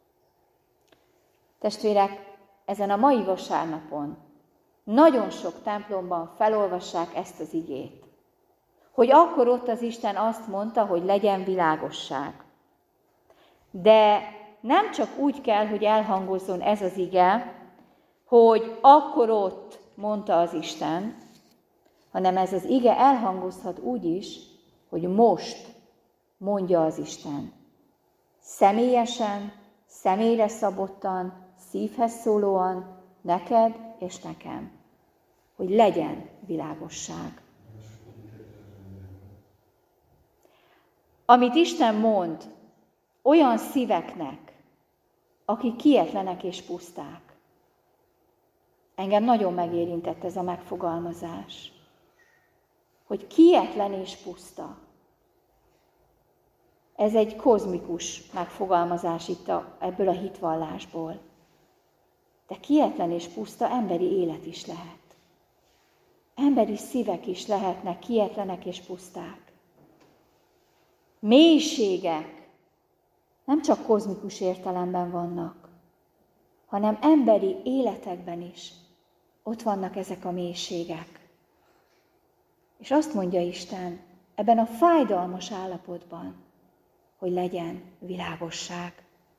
Testvérek, ezen a mai vasárnapon nagyon sok templomban felolvassák ezt az igét, hogy akkor ott az Isten azt mondta, hogy legyen világosság. De nem csak úgy kell, hogy elhangozzon ez az ige, hogy akkor ott mondta az Isten, hanem ez az ige elhangozhat úgy is, hogy most mondja az Isten. Személyesen, személyre szabottan, szívhez szólóan, neked és nekem, hogy legyen világosság. Amit Isten mond olyan szíveknek, akik kietlenek és puszták. Engem nagyon megérintett ez a megfogalmazás, hogy kietlen és puszta. Ez egy kozmikus megfogalmazás itt a, ebből a hitvallásból. De kietlen és puszta emberi élet is lehet. Emberi szívek is lehetnek kietlenek és puszták. Mélységek nem csak kozmikus értelemben vannak, hanem emberi életekben is ott vannak ezek a mélységek. És azt mondja Isten ebben a fájdalmas állapotban, hogy legyen világosság.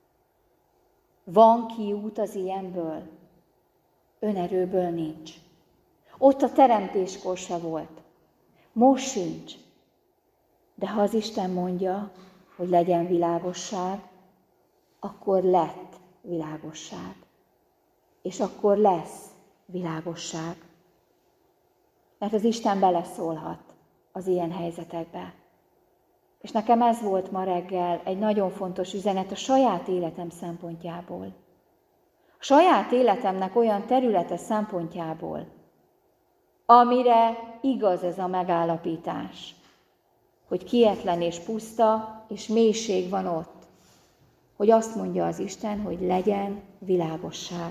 Van kiút az ilyenből, önerőből nincs. Ott a teremtéskor se volt, most sincs. De ha az Isten mondja, hogy legyen világosság, akkor lett világosság. És akkor lesz világosság. Mert az Isten beleszólhat az ilyen helyzetekbe. És nekem ez volt ma reggel egy nagyon fontos üzenet a saját életem szempontjából. A saját életemnek olyan területe szempontjából, amire igaz ez a megállapítás, hogy kietlen és puszta, és mélység van ott, hogy azt mondja az Isten, hogy legyen világosság.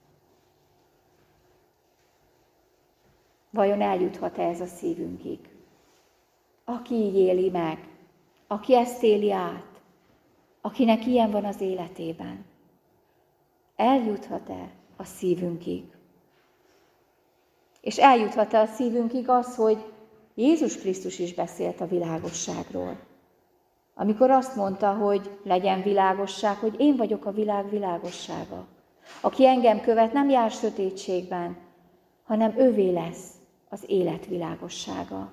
Vajon eljuthat-e ez a szívünkig? Aki így éli meg, aki ezt éli át, akinek ilyen van az életében, eljuthat-e a szívünkig? És eljuthat-e a szívünkig az, hogy Jézus Krisztus is beszélt a világosságról. Amikor azt mondta, hogy legyen világosság, hogy én vagyok a világ világossága. Aki engem követ, nem jár sötétségben, hanem ővé lesz az élet világossága.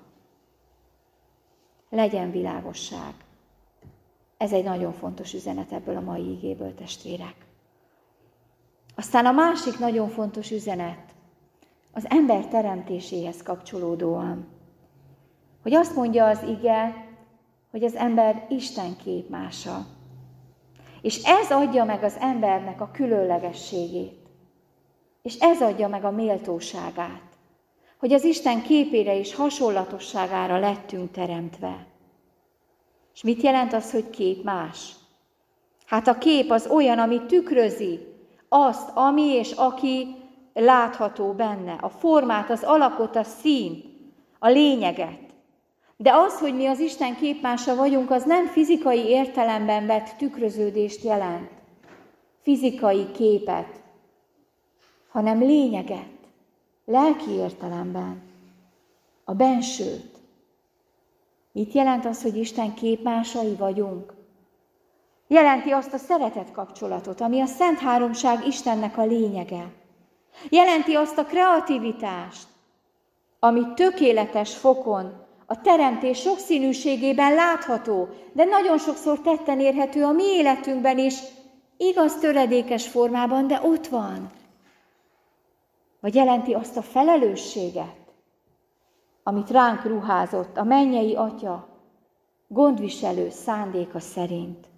Legyen világosság. Ez egy nagyon fontos üzenet ebből a mai igéből, testvérek. Aztán a másik nagyon fontos üzenet az ember teremtéséhez kapcsolódóan, hogy azt mondja az ige, hogy az ember Isten képmása. És ez adja meg az embernek a különlegességét. És ez adja meg a méltóságát, hogy az Isten képére és hasonlatosságára lettünk teremtve. És mit jelent az, hogy kép más? Hát a kép az olyan, ami tükrözi azt, ami és aki látható benne, a formát, az alakot, a színt, a lényeget. De az, hogy mi az Isten képmása vagyunk, az nem fizikai értelemben vett tükröződést jelent, fizikai képet, hanem lényeget, lelki értelemben, a bensőt. Mit jelent az, hogy Isten képmásai vagyunk? Jelenti azt a szeretet kapcsolatot, ami a Szent Háromság Istennek a lényege. Jelenti azt a kreativitást, ami tökéletes fokon, a teremtés sokszínűségében látható, de nagyon sokszor tetten érhető a mi életünkben is, igaz töredékes formában, de ott van. Vagy jelenti azt a felelősséget, amit ránk ruházott a mennyei Atya gondviselő szándéka szerint.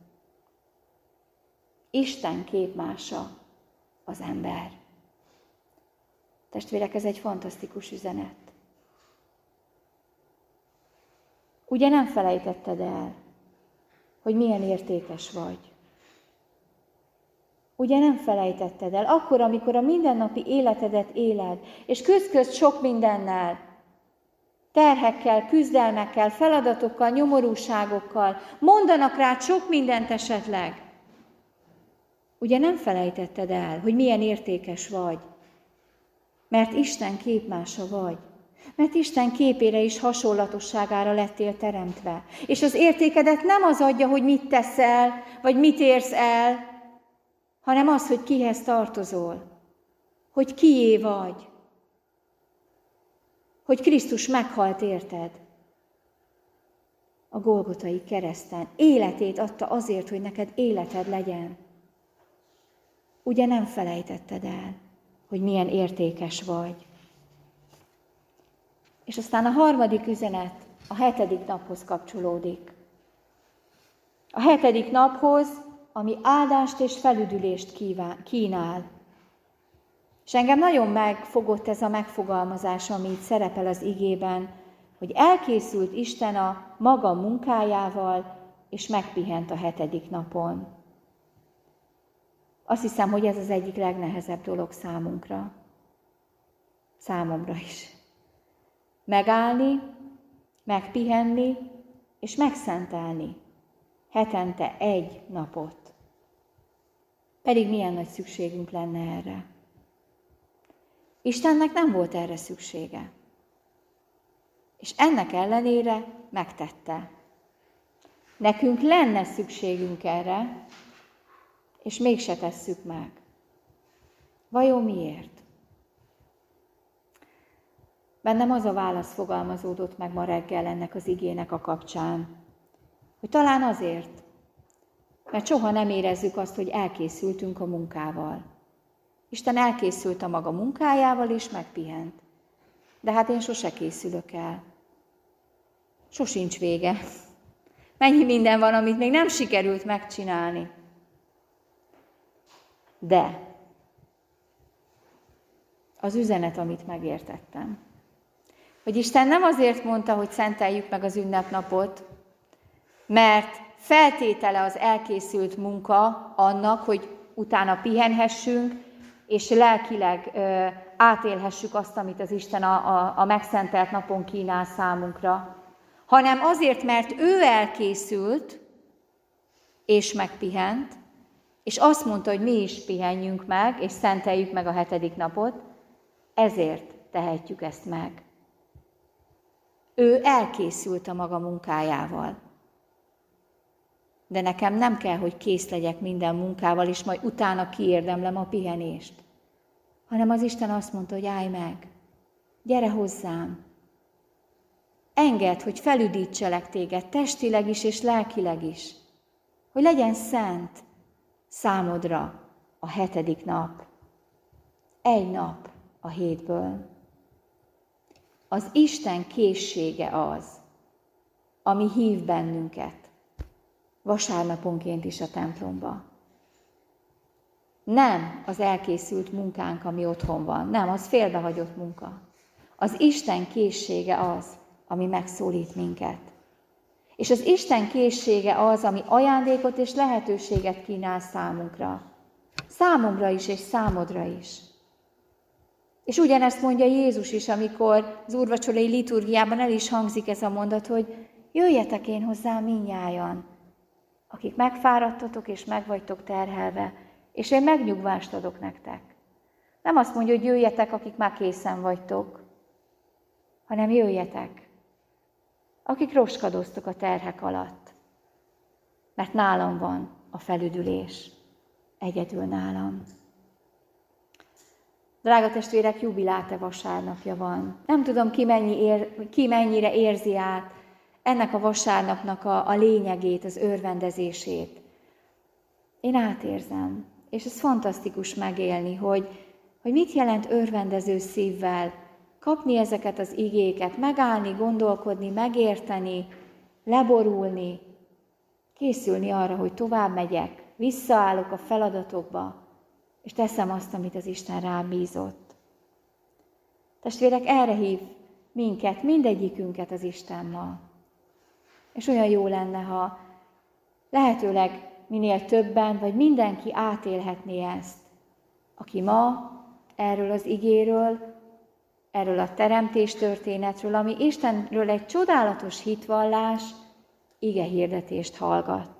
Isten képmása az ember. Testvérek, ez egy fantasztikus üzenet. Ugye nem felejtetted el, hogy milyen értékes vagy? Ugye nem felejtetted el, akkor, amikor a mindennapi életedet éled, és köz-köz sok mindennel, terhekkel, küzdelmekkel, feladatokkal, nyomorúságokkal, mondanak rád sok mindent esetleg. Ugye nem felejtetted el, hogy milyen értékes vagy, mert Isten képmása vagy. Mert Isten képére és hasonlatosságára lettél teremtve. És az értékedet nem az adja, hogy mit teszel, vagy mit érsz el, hanem az, hogy kihez tartozol, hogy kié vagy, hogy Krisztus meghalt érted a Golgotai kereszten. Életét adta azért, hogy neked életed legyen. Ugye nem felejtetted el, hogy milyen értékes vagy. És aztán a harmadik üzenet a hetedik naphoz kapcsolódik. A hetedik naphoz, ami áldást és felüdülést kíván, kínál. És engem nagyon megfogott ez a megfogalmazás, ami itt szerepel az igében, hogy elkészült Isten a maga munkájával, és megpihent a hetedik napon. Azt hiszem, hogy ez az egyik legnehezebb dolog számunkra. Számomra is. Megállni, megpihenni, és megszentelni. Hetente egy napot. Pedig milyen nagy szükségünk lenne erre. Istennek nem volt erre szüksége. És ennek ellenére megtette. Nekünk lenne szükségünk erre, és mégse tesszük meg. Vajon miért? Bennem az a válasz fogalmazódott meg ma reggel ennek az igének a kapcsán, hogy talán azért, mert soha nem érezzük azt, hogy elkészültünk a munkával. Isten elkészült a maga munkájával, és megpihent. De hát én sose készülök el. Sosincs vége. Mennyi minden van, amit még nem sikerült megcsinálni. De az üzenet, amit megértettem, hogy Isten nem azért mondta, hogy szenteljük meg az ünnepnapot, mert feltétele az elkészült munka annak, hogy utána pihenhessünk, és lelkileg ö, átélhessük azt, amit az Isten a, a, a megszentelt napon kínál számunkra, hanem azért, mert ő elkészült, és megpihent, és azt mondta, hogy mi is pihenjünk meg, és szenteljük meg a hetedik napot, ezért tehetjük ezt meg. Ő elkészült a maga munkájával. De nekem nem kell, hogy kész legyek minden munkával, és majd utána kiérdemlem a pihenést. Hanem az Isten azt mondta, hogy állj meg, gyere hozzám. Engedd, hogy felüdítselek téged, testileg is és lelkileg is. Hogy legyen szent számodra a hetedik nap. Egy nap a hétből. Az Isten készsége az, ami hív bennünket vasárnaponként is a templomba. Nem az elkészült munkánk, ami otthon van. Nem, az félbehagyott munka. Az Isten készsége az, ami megszólít minket. És az Isten készsége az, ami ajándékot és lehetőséget kínál számunkra. Számomra is, és számodra is. És ugyanezt mondja Jézus is, amikor az úrvacsorai liturgiában el is hangzik ez a mondat, hogy jöjjetek én hozzám mindnyájan, akik megfáradtatok és meg vagytok terhelve, és én megnyugvást adok nektek. Nem azt mondja, hogy jöjjetek, akik már készen vagytok, hanem jöjjetek, akik roskadoztok a terhek alatt, mert nálam van a felüdülés, egyedül nálam. Drága testvérek, jubiláte vasárnapja van. Nem tudom, ki, mennyi ér, ki mennyire érzi át ennek a vasárnapnak a, a lényegét, az örvendezését. Én átérzem, és ez fantasztikus megélni, hogy, hogy mit jelent örvendező szívvel kapni ezeket az igéket, megállni, gondolkodni, megérteni, leborulni, készülni arra, hogy tovább megyek, visszaállok a feladatokba, és teszem azt, amit az Isten rám bízott. Testvérek, erre hív minket, mindegyikünket az Isten ma. És olyan jó lenne, ha lehetőleg minél többen, vagy mindenki átélhetné ezt, aki ma erről az igéről, erről a teremtés történetről, ami Istenről egy csodálatos hitvallás, igehirdetést hallgat.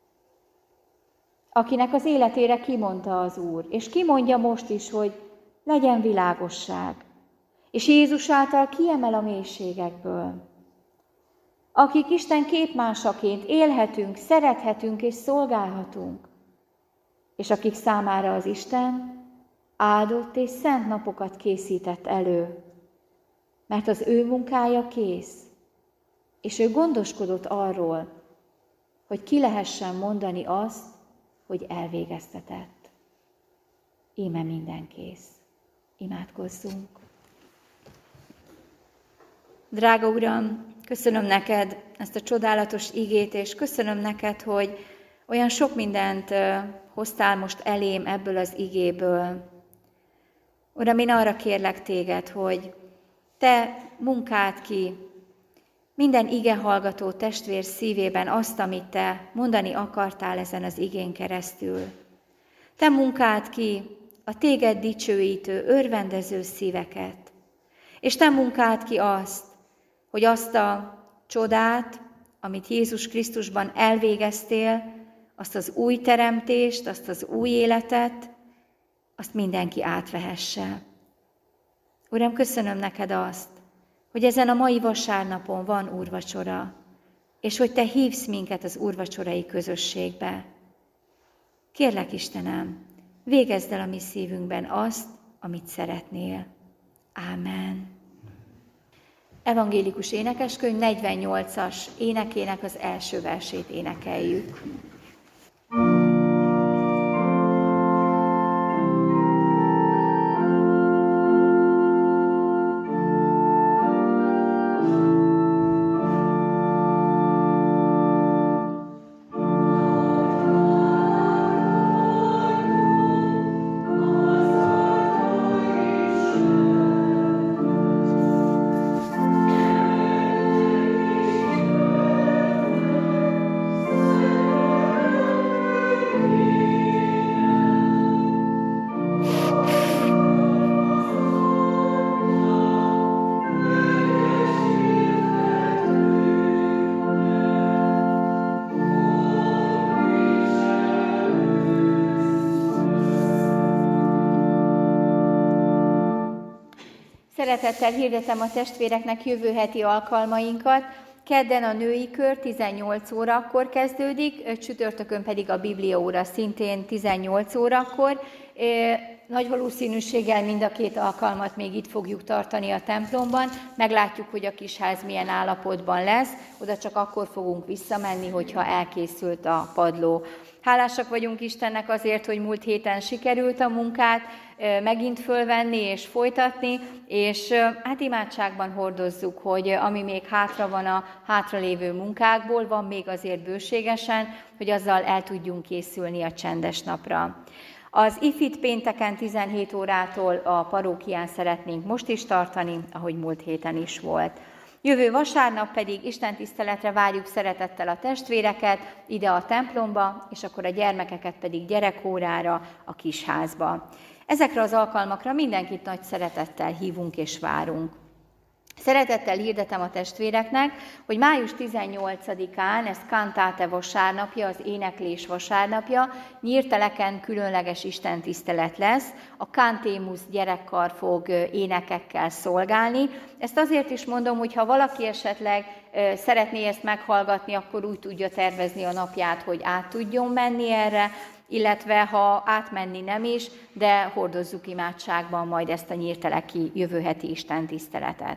Akinek az életére kimondta az Úr, és kimondja most is, hogy legyen világosság, és Jézus által kiemel a mélységekből. Akik Isten képmásaként élhetünk, szerethetünk és szolgálhatunk, és akik számára az Isten áldott és szent napokat készített elő, mert az ő munkája kész, és ő gondoskodott arról, hogy ki lehessen mondani azt, hogy elvégeztetett. Íme minden kész. Imádkozzunk. Drága Uram, köszönöm neked ezt a csodálatos igét, és köszönöm neked, hogy olyan sok mindent hoztál most elém ebből az igéből. Uram, én arra kérlek téged, hogy te munkáld ki minden ige hallgató testvér szívében azt, amit te mondani akartál ezen az igén keresztül. Te munkáld ki a téged dicsőítő, örvendező szíveket, és te munkáld ki azt, hogy azt a csodát, amit Jézus Krisztusban elvégeztél, azt az új teremtést, azt az új életet, azt mindenki átvehesse. Uram, köszönöm neked azt, hogy ezen a mai vasárnapon van úrvacsora, és hogy te hívsz minket az úrvacsorai közösségbe. Kérlek, Istenem, végezd el a mi szívünkben azt, amit szeretnél. Ámen. Evangélikus énekeskönyv negyvennyolcas énekének az első versét énekeljük. Szeretettel hirdetem a testvéreknek jövő heti alkalmainkat. Kedden a női kör tizennyolc órakor kezdődik, csütörtökön pedig a bibliaóra szintén tizennyolc órakor. Nagy valószínűséggel mind a két alkalmat még itt fogjuk tartani a templomban. Meglátjuk, hogy a kisház milyen állapotban lesz. Oda csak akkor fogunk visszamenni, hogyha elkészült a padló. Hálásak vagyunk Istennek azért, hogy múlt héten sikerült a munkát megint fölvenni és folytatni, és hát imádságban hordozzuk, hogy ami még hátra van a hátralévő munkákból, van még azért bőségesen, hogy azzal el tudjunk készülni a csendes napra. Az ifit pénteken tizenhét órától a parókián szeretnénk most is tartani, ahogy múlt héten is volt. Jövő vasárnap pedig istentiszteletre várjuk szeretettel a testvéreket ide a templomba, és akkor a gyermekeket pedig gyerekórára a kisházba. Ezekre az alkalmakra mindenkit nagy szeretettel hívunk és várunk. Szeretettel hirdetem a testvéreknek, hogy május tizennyolcadikán, ez Cantate vasárnapja, az éneklés vasárnapja, Nyírteleken különleges istentisztelet lesz, a Cantémus gyerekkar fog énekekkel szolgálni. Ezt azért is mondom, hogy ha valaki esetleg szeretné ezt meghallgatni, akkor úgy tudja tervezni a napját, hogy át tudjon menni erre, illetve ha átmenni nem is, de hordozzuk imádságban majd ezt a nyírteleki jövő heti istentiszteletet.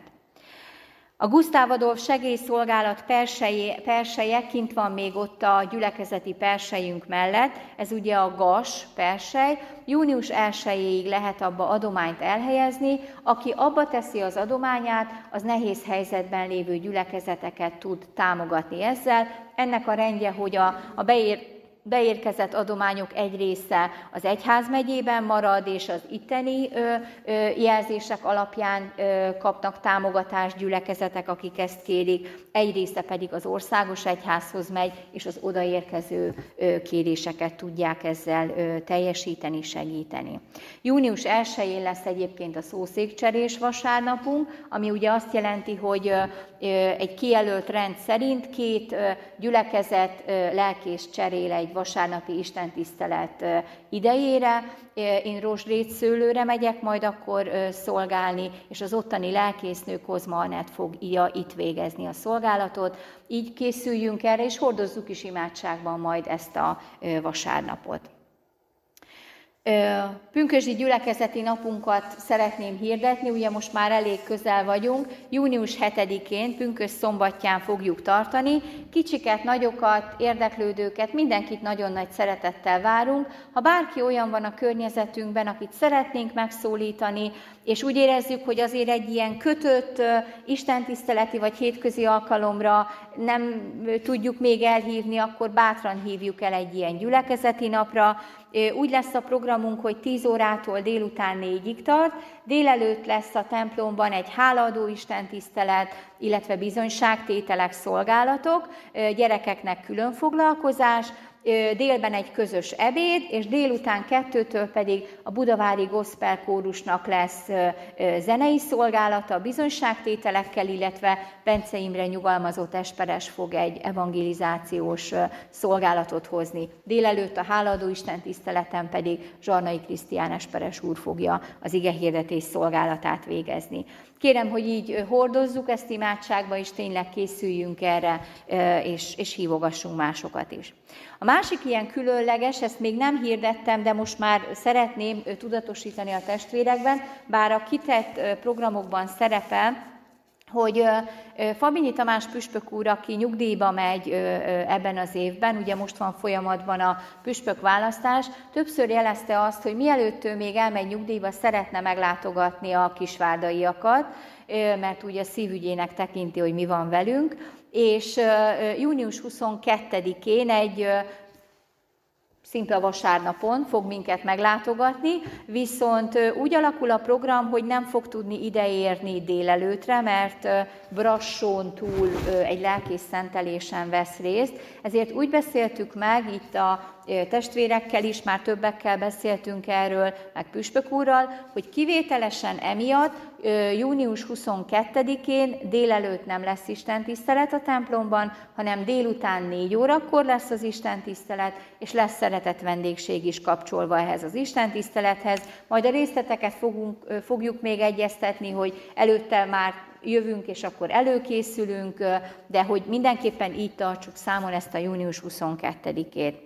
A Gusztáv Adolf segélyszolgálat perseje, perseje kint van még ott a gyülekezeti persejünk mellett, ez ugye a Gas persely, június elsejéig lehet abba adományt elhelyezni, aki abba teszi az adományát, az nehéz helyzetben lévő gyülekezeteket tud támogatni ezzel. Ennek a rendje, hogy a, a beér, beérkezett adományok egy része az egyházmegyében marad, és az itteni ö, ö, jelzések alapján ö, kapnak támogatást gyülekezetek, akik ezt kérik, egy része pedig az országos egyházhoz megy, és az odaérkező ö, kéréseket tudják ezzel ö, teljesíteni, segíteni. június elsején lesz egyébként a szószékcserés vasárnapunk, ami ugye azt jelenti, hogy ö, ö, egy kijelölt rend szerint két ö, gyülekezet ö, lelkész cserél egy vasárnapi istentisztelet idejére. Én Rozsdrétszőlőre megyek majd akkor szolgálni, és az ottani lelkésznő Kozma Anett fogja itt végezni a szolgálatot. Így készüljünk erre, és hordozzuk is imádságban majd ezt a vasárnapot. Pünkösdi gyülekezeti napunkat szeretném hirdetni, ugye most már elég közel vagyunk, június hetedikén, pünkösd szombatján fogjuk tartani. Kicsiket, nagyokat, érdeklődőket, mindenkit nagyon nagy szeretettel várunk. Ha bárki olyan van a környezetünkben, akit szeretnénk megszólítani, és úgy érezzük, hogy azért egy ilyen kötött istentiszteleti vagy hétközi alkalomra nem tudjuk még elhívni, akkor bátran hívjuk el egy ilyen gyülekezeti napra. Úgy lesz a programunk, hogy tíz órától délután négyig tart, délelőtt lesz a templomban egy hálaadó istentisztelet, illetve bizonyságtételek, szolgálatok, gyerekeknek külön foglalkozás, délben egy közös ebéd, és délután kettőtől pedig a budavári gospel kórusnak lesz zenei szolgálata a bizonyságtételekkel, illetve Bence Imre nyugalmazott esperes fog egy evangelizációs szolgálatot hozni. Délelőtt a hálaadó istentiszteleten pedig Zsarnai Krisztián esperes úr fogja az igehirdetés szolgálatát végezni. Kérem, hogy így hordozzuk ezt imádságba, és tényleg készüljünk erre, és, és hívogassunk másokat is. A másik ilyen különleges, ezt még nem hirdettem, de most már szeretném tudatosítani a testvérekben, bár a kitett programokban szerepel, hogy Fabinyi Tamás püspök úr, aki nyugdíjba megy ebben az évben, ugye most van folyamatban a püspök választás, többször jelezte azt, hogy mielőtt ő még elmegy nyugdíjba, szeretne meglátogatni a kisvárdaiakat, mert ugye szívügyének tekinti, hogy mi van velünk, és június huszonkettedikén egy szimpla vasárnapon fog minket meglátogatni, viszont úgy alakul a program, hogy nem fog tudni ideérni délelőtre, mert Brassón túl egy lelkész szentelésen vesz részt. Ezért úgy beszéltük meg, itt a testvérekkel is, már többekkel beszéltünk erről, meg püspök úrral, hogy kivételesen emiatt június huszonkettedikén délelőtt nem lesz istentisztelet a templomban, hanem délután négy órakor lesz az istentisztelet, és lesz szeretett vendégség is kapcsolva ehhez az istentisztelethez. Majd a részleteket fogunk, fogjuk még egyeztetni, hogy előtte már jövünk, és akkor előkészülünk, de hogy mindenképpen így tartsuk számon ezt a június huszonkettedikét.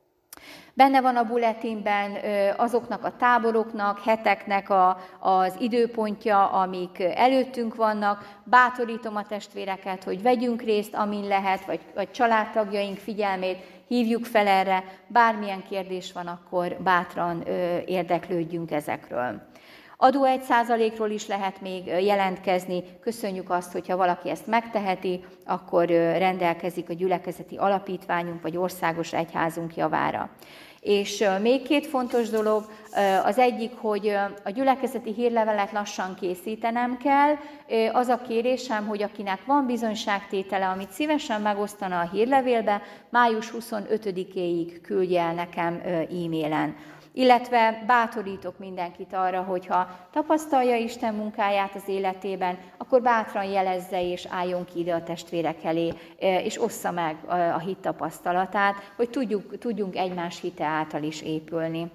Benne van a bulletinben azoknak a táboroknak, heteknek a, az időpontja, amik előttünk vannak. Bátorítom a testvéreket, hogy vegyünk részt, amin lehet, vagy, vagy családtagjaink figyelmét hívjuk fel erre. Bármilyen kérdés van, akkor bátran érdeklődjünk ezekről. Adó egy százalékról is lehet még jelentkezni. Köszönjük azt, hogyha valaki ezt megteheti, akkor rendelkezik a gyülekezeti alapítványunk vagy országos egyházunk javára. És még két fontos dolog, az egyik, hogy a gyülekezeti hírlevelet lassan készítenem kell. Az a kérésem, hogy akinek van bizonyságtétele, amit szívesen megosztana a hírlevélbe, május huszonötödikéig küldje el nekem e-mailen. Illetve bátorítok mindenkit arra, hogyha tapasztalja Isten munkáját az életében, akkor bátran jelezze és álljon ki ide a testvérek elé, és ossza meg a hit tapasztalatát, hogy tudjuk, tudjunk egymás hite által is épülni.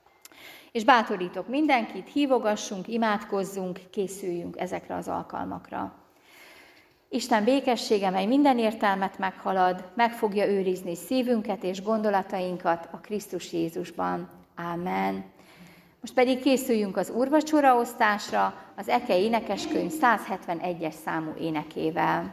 És bátorítok mindenkit, hívogassunk, imádkozzunk, készüljünk ezekre az alkalmakra. Isten békessége, mely minden értelmet meghalad, meg fogja őrizni szívünket és gondolatainkat a Krisztus Jézusban. Ámen. Most pedig készüljünk az úrvacsoraosztásra, az Eke énekeskönyv százhetvenegyes számú énekével.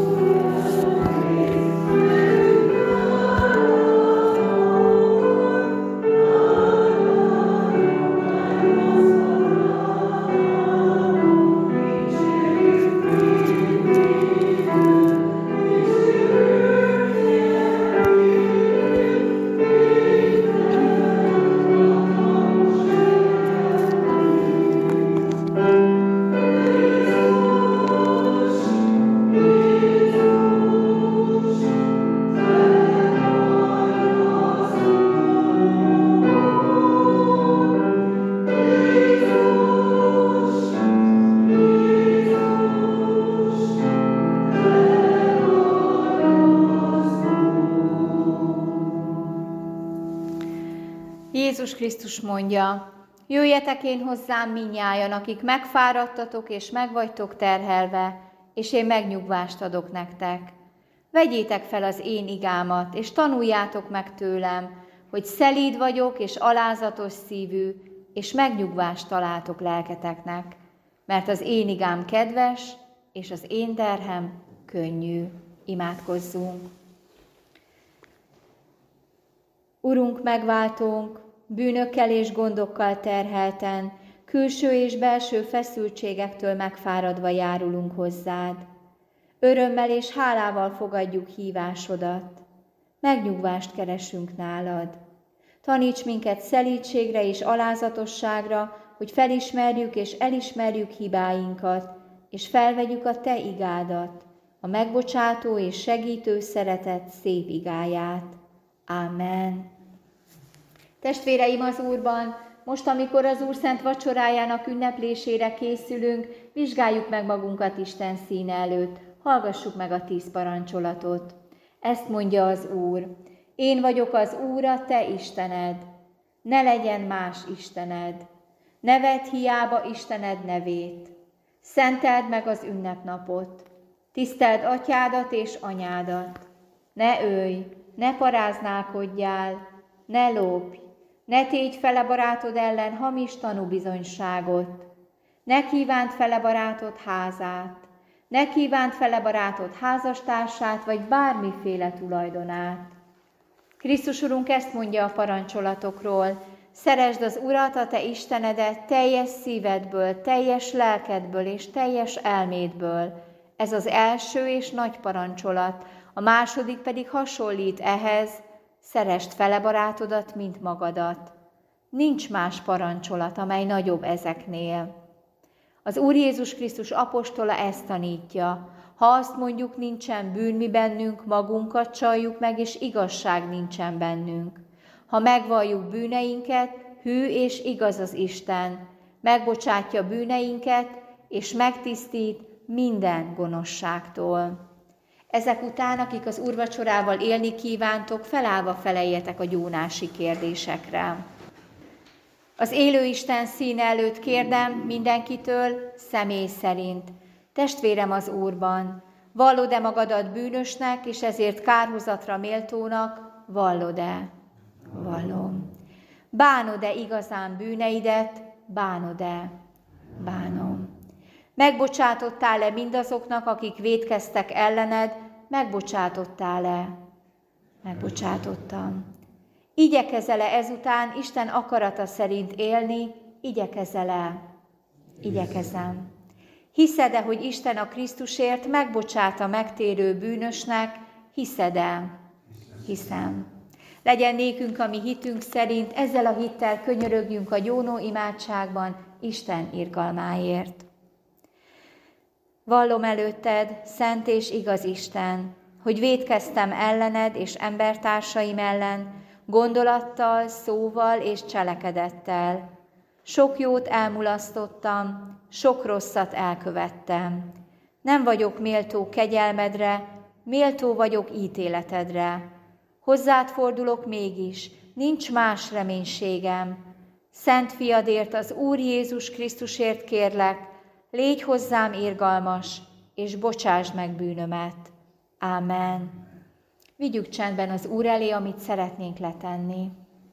Thank you. Krisztus mondja, jöjjetek én hozzám minnyájan, akik megfáradtatok és megvagytok terhelve, és én megnyugvást adok nektek. Vegyétek fel az én igámat, és tanuljátok meg tőlem, hogy szelíd vagyok és alázatos szívű, és megnyugvást találtok lelketeknek, mert az én igám kedves, és az én terhem könnyű. Imádkozzunk. Urunk, megváltónk, bűnökkel és gondokkal terhelten, külső és belső feszültségektől megfáradva járulunk hozzád. Örömmel és hálával fogadjuk hívásodat. Megnyugvást keresünk nálad. Taníts minket szelídségre és alázatosságra, hogy felismerjük és elismerjük hibáinkat, és felvegyük a te igádat, a megbocsátó és segítő szeretet szép igáját. Ámen. Testvéreim az Úrban, most, amikor az Úr szent vacsorájának ünneplésére készülünk, vizsgáljuk meg magunkat Isten színe előtt, hallgassuk meg a tíz parancsolatot. Ezt mondja az Úr: én vagyok az Úr, a te Istened. Ne legyen más istened. Ne vedd hiába Istened nevét. Szenteld meg az ünnepnapot. Tiszteld atyádat és anyádat. Ne ölj, ne paráználkodjál, ne lopj, ne tégy fele barátod ellen hamis tanúbizonyságot. Ne kívánt fele barátod házát, ne kívánt fele barátod házastársát, vagy bármiféle tulajdonát. Krisztus Urunk ezt mondja a parancsolatokról: szeresd az Urat, a te Istenedet teljes szívedből, teljes lelkedből és teljes elmédből. Ez az első és nagy parancsolat, a második pedig hasonlít ehhez: szeresd fele barátodat, mint magadat. Nincs más parancsolat, amely nagyobb ezeknél. Az Úr Jézus Krisztus apostola ezt tanítja: ha azt mondjuk, nincsen bűn mi bennünk, magunkat csaljuk meg, és igazság nincsen bennünk. Ha megvalljuk bűneinket, hű és igaz az Isten, megbocsátja bűneinket, és megtisztít minden gonoszságtól. Ezek után, akik az úrvacsorával élni kívántok, felállva feleljetek a gyónási kérdésekre. Az élő Isten színe előtt kérdem mindenkitől személy szerint: testvérem az Úrban, vallod-e magadat bűnösnek, és ezért kárhozatra méltónak? Vallod-e? Vallom. Bánod-e igazán bűneidet? Bánod-e? Bánom. Megbocsátottál-e mindazoknak, akik vétkeztek ellened? Megbocsátottál-e? Megbocsátottam. Igyekezel-e ezután Isten akarata szerint élni? Igyekezel-e? Igyekezem. Hiszed-e, hogy Isten a Krisztusért megbocsát a megtérő bűnösnek? Hiszed-e? Hiszem. Legyen nékünk a mi hitünk szerint, ezzel a hittel könyörögjünk a gyónó imádságban Isten irgalmáért. Vallom előtted, szent és igaz Isten, hogy vétkeztem ellened és embertársaim ellen, gondolattal, szóval és cselekedettel. Sok jót elmulasztottam, sok rosszat elkövettem. Nem vagyok méltó kegyelmedre, méltó vagyok ítéletedre. Hozzád fordulok mégis, nincs más reménységem. Szent fiadért, az Úr Jézus Krisztusért kérlek, légy hozzám irgalmas, és bocsásd meg bűnömet. Ámen. Vigyük csendben az Úr elé, amit szeretnénk letenni.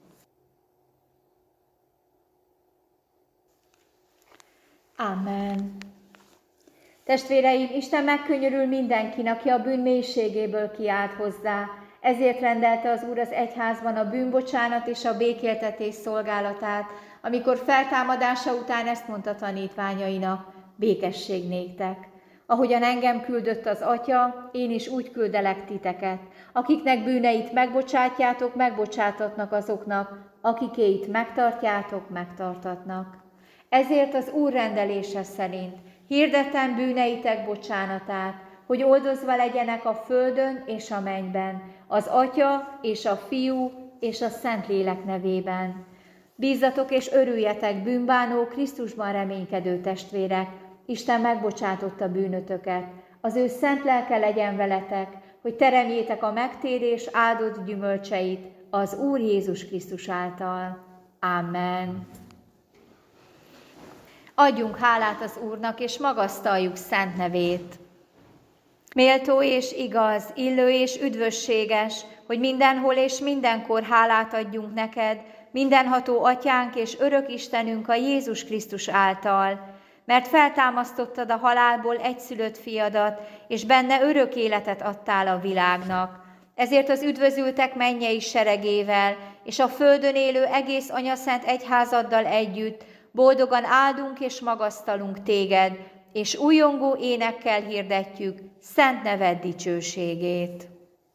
Ámen. Testvéreim, Isten megkönyörül mindenkin, aki a bűn mélységéből kiált hozzá. Ezért rendelte az Úr az egyházban a bűnbocsánat és a békéltetés szolgálatát, amikor feltámadása után ezt mondta tanítványainak: békesség néktek. Ahogyan engem küldött az Atya, én is úgy küldelek titeket. Akiknek bűneit megbocsátjátok, megbocsátatnak azoknak, akikéit megtartjátok, megtartatnak. Ezért az Úr rendelése szerint hirdetem bűneitek bocsánatát, hogy oldozva legyenek a földön és a mennyben, az Atya és a Fiú és a Szentlélek nevében. Bízzatok és örüljetek, bűnbánó, Krisztusban reménykedő testvérek, Isten megbocsátotta bűnötöket, az ő szent lelke legyen veletek, hogy teremjétek a megtérés áldott gyümölcseit az Úr Jézus Krisztus által. Amen. Adjunk hálát az Úrnak, és magasztaljuk szent nevét. Méltó és igaz, illő és üdvösséges, hogy mindenhol és mindenkor hálát adjunk neked, mindenható Atyánk és örök Istenünk a Jézus Krisztus által, mert feltámasztottad a halálból egyszülött fiadat, és benne örök életet adtál a világnak. Ezért az üdvözültek mennyei seregével, és a földön élő egész anyaszent egyházaddal együtt boldogan áldunk és magasztalunk téged, és újongó énekkel hirdetjük szent neved dicsőségét.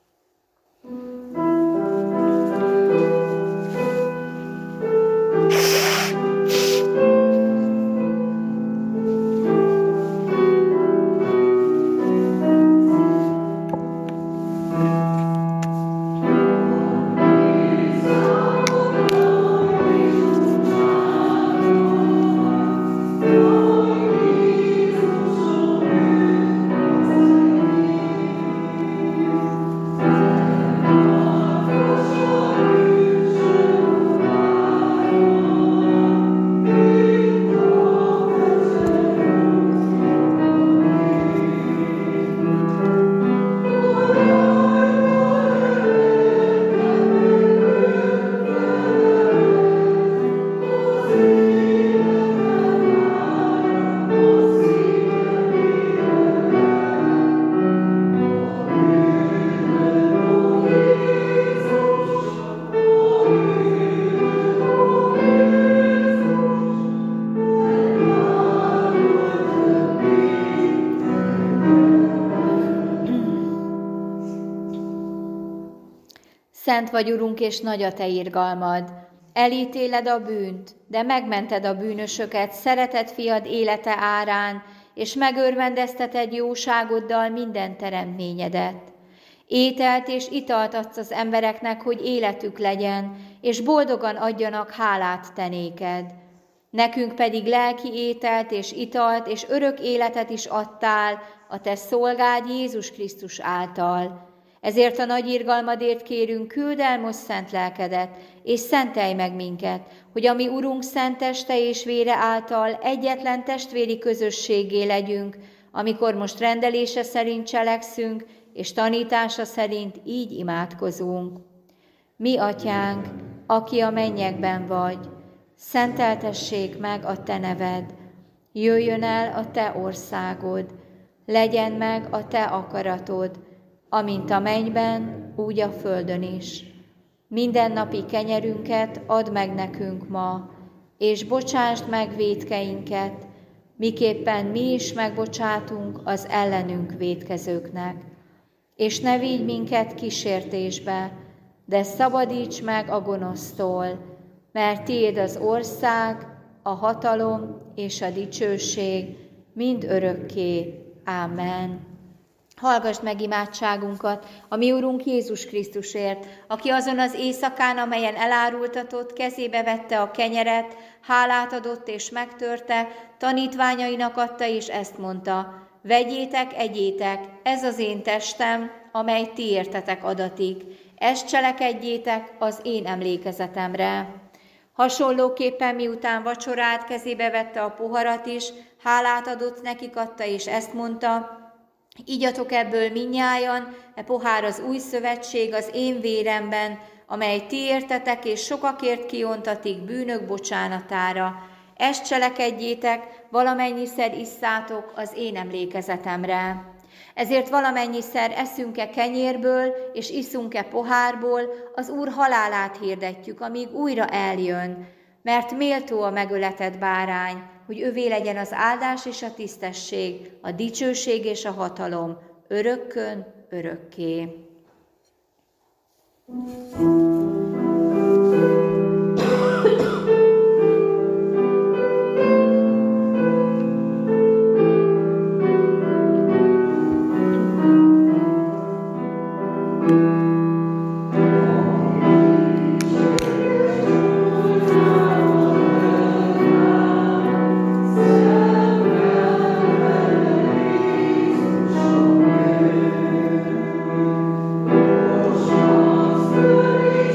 Szent vagy, Urunk, és nagy a te irgalmad. Elítéled a bűnt, de megmented a bűnösöket szeretett fiad élete árán, és megörvendezteted jóságoddal minden teremtményedet. Ételt és italt adsz az embereknek, hogy életük legyen, és boldogan adjanak hálát te néked. Nekünk pedig lelki ételt és italt és örök életet is adtál a te szolgád Jézus Krisztus által. Ezért a nagy irgalmadért kérünk, küld el most szent lelkedet, és szentelj meg minket, hogy a mi Urunk szent teste és vére által egyetlen testvéri közösségé legyünk, amikor most rendelése szerint cselekszünk, és tanítása szerint így imádkozunk. Mi, Atyánk, aki a mennyekben vagy, szenteltessék meg a te neved, jöjjön el a te országod, legyen meg a te akaratod, amint a mennyben, úgy a földön is. Mindennapi kenyerünket add meg nekünk ma, és bocsásd meg vétkeinket, miképpen mi is megbocsátunk az ellenünk vétkezőknek. És ne vigy minket kísértésbe, de szabadíts meg a gonosztól, mert tiéd az ország, a hatalom és a dicsőség mind örökké. Ámen. Hallgasd meg imádságunkat a mi Urunk Jézus Krisztusért, aki azon az éjszakán, amelyen elárultatott, kezébe vette a kenyeret, hálát adott és megtörte, tanítványainak adta, és ezt mondta: vegyétek, egyétek, ez az én testem, amely ti értetek adatik. Ezt cselekedjétek az én emlékezetemre. Hasonlóképpen miután vacsorált, kezébe vette a poharat is, hálát adott, nekik adta, és ezt mondta: igyatok ebből mindnyájan, e pohár az új szövetség az én véremben, amely ti értetek és sokakért kiontatik bűnök bocsánatára. Ezt cselekedjétek, valamennyiszer isszátok az én emlékezetemre. Ezért valamennyiszer eszünk-e kenyérből, és iszunk-e pohárból, az Úr halálát hirdetjük, amíg újra eljön, mert méltó a megöletett bárány, hogy övé legyen az áldás és a tisztesség, a dicsőség és a hatalom, örökkön, örökké. Most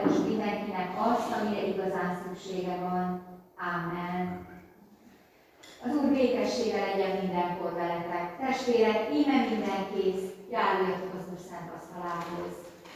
adatos mindenkinek azt, amire igazán szüksége van. Ámen. Az Úr békessége legyen mindenkor veletek. Testvérek, íme minden kész, járuljatok az Úr szent asztalához.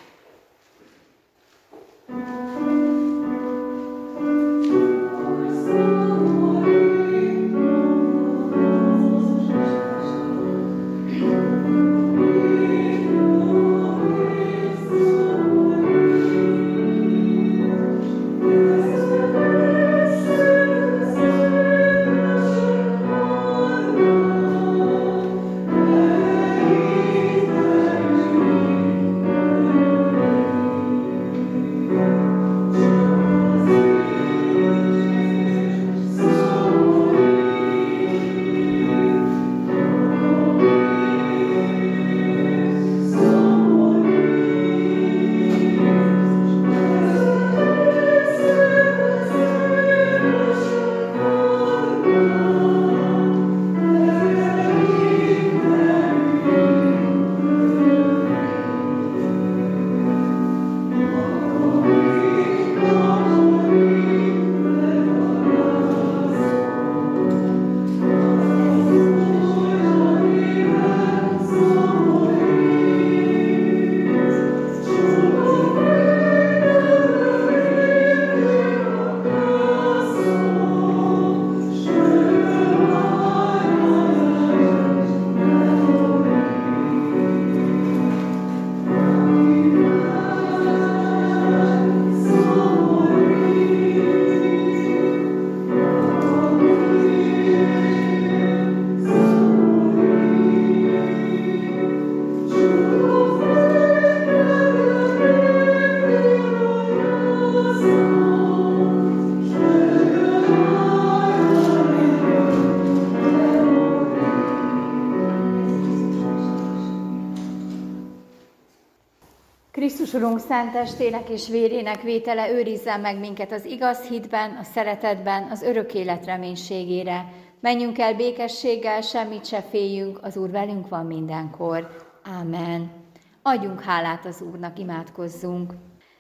Krisztus Urunk szent testének és vérének vétele őrizzen meg minket az igaz hitben, a szeretetben, az örök élet reménységére. Menjünk el békességgel, semmit se féljünk, az Úr velünk van mindenkor. Ámen. Adjunk hálát az Úrnak, imádkozzunk.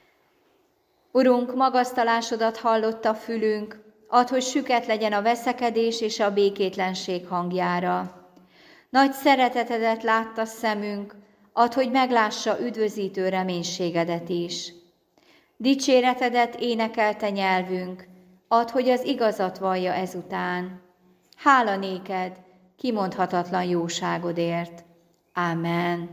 Urunk, magasztalásodat hallotta fülünk, add, hogy süket legyen a veszekedés és a békétlenség hangjára. Nagy szeretetedet látta szemünk, add, hogy meglássa üdvözítő reménységedet is. Dicséretedet énekelte nyelvünk, add, hogy az igazat vallja ezután. Hála néked, kimondhatatlan jóságodért. Ámen.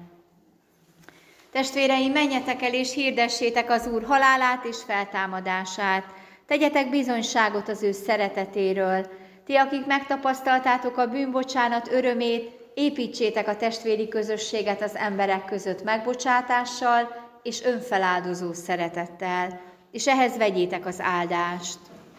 Testvéreim, menjetek el és hirdessétek az Úr halálát és feltámadását. Tegyetek bizonyságot az ő szeretetéről. Ti, akik megtapasztaltátok a bűnbocsánat örömét, építsétek a testvéri közösséget az emberek között megbocsátással és önfeláldozó szeretettel, és ehhez vegyétek az áldást.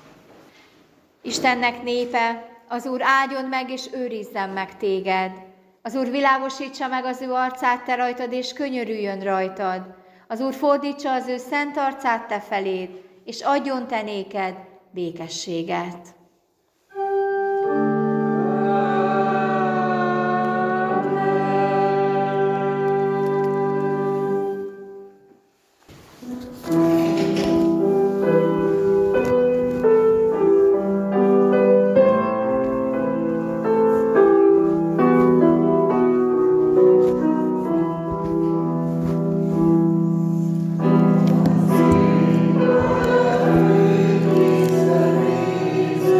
Istennek népe, az Úr áldjon meg és őrizzen meg téged. Az Úr világosítsa meg az ő arcát te rajtad, és könyörüljön rajtad. Az Úr fordítsa az ő szent arcát te feléd, és adjon te néked békességet. Praise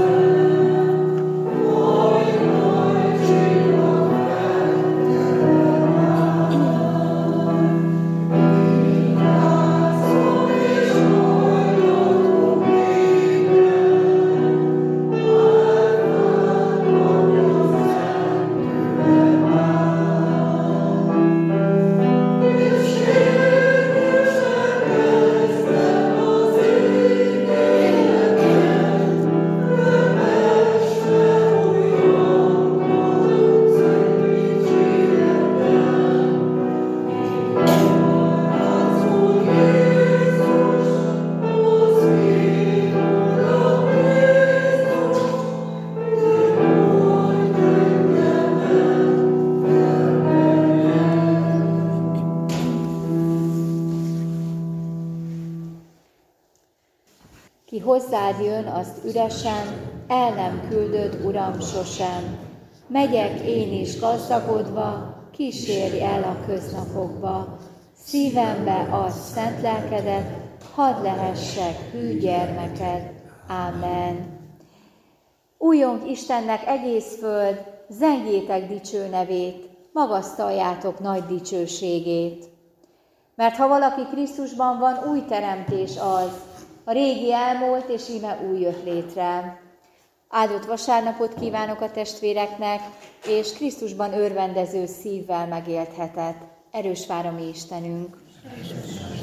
Ki hozzád jön, azt üresen, el nem küldöd, Uram, sosem. Megyek én is gazdagodva, kísérj el a köznapokba. Szívembe adj szent lelkedet, hadd lehessek hű gyermeked. Ámen. Újjong Istennek egész föld, zengjétek dicső nevét, magasztaljátok nagy dicsőségét. Mert ha valaki Krisztusban van, új teremtés az, a régi elmúlt, és íme új jött létre. Áldott vasárnapot kívánok a testvéreknek, és Krisztusban örvendező szívvel megélt hetet. Erős vár a mi Istenünk.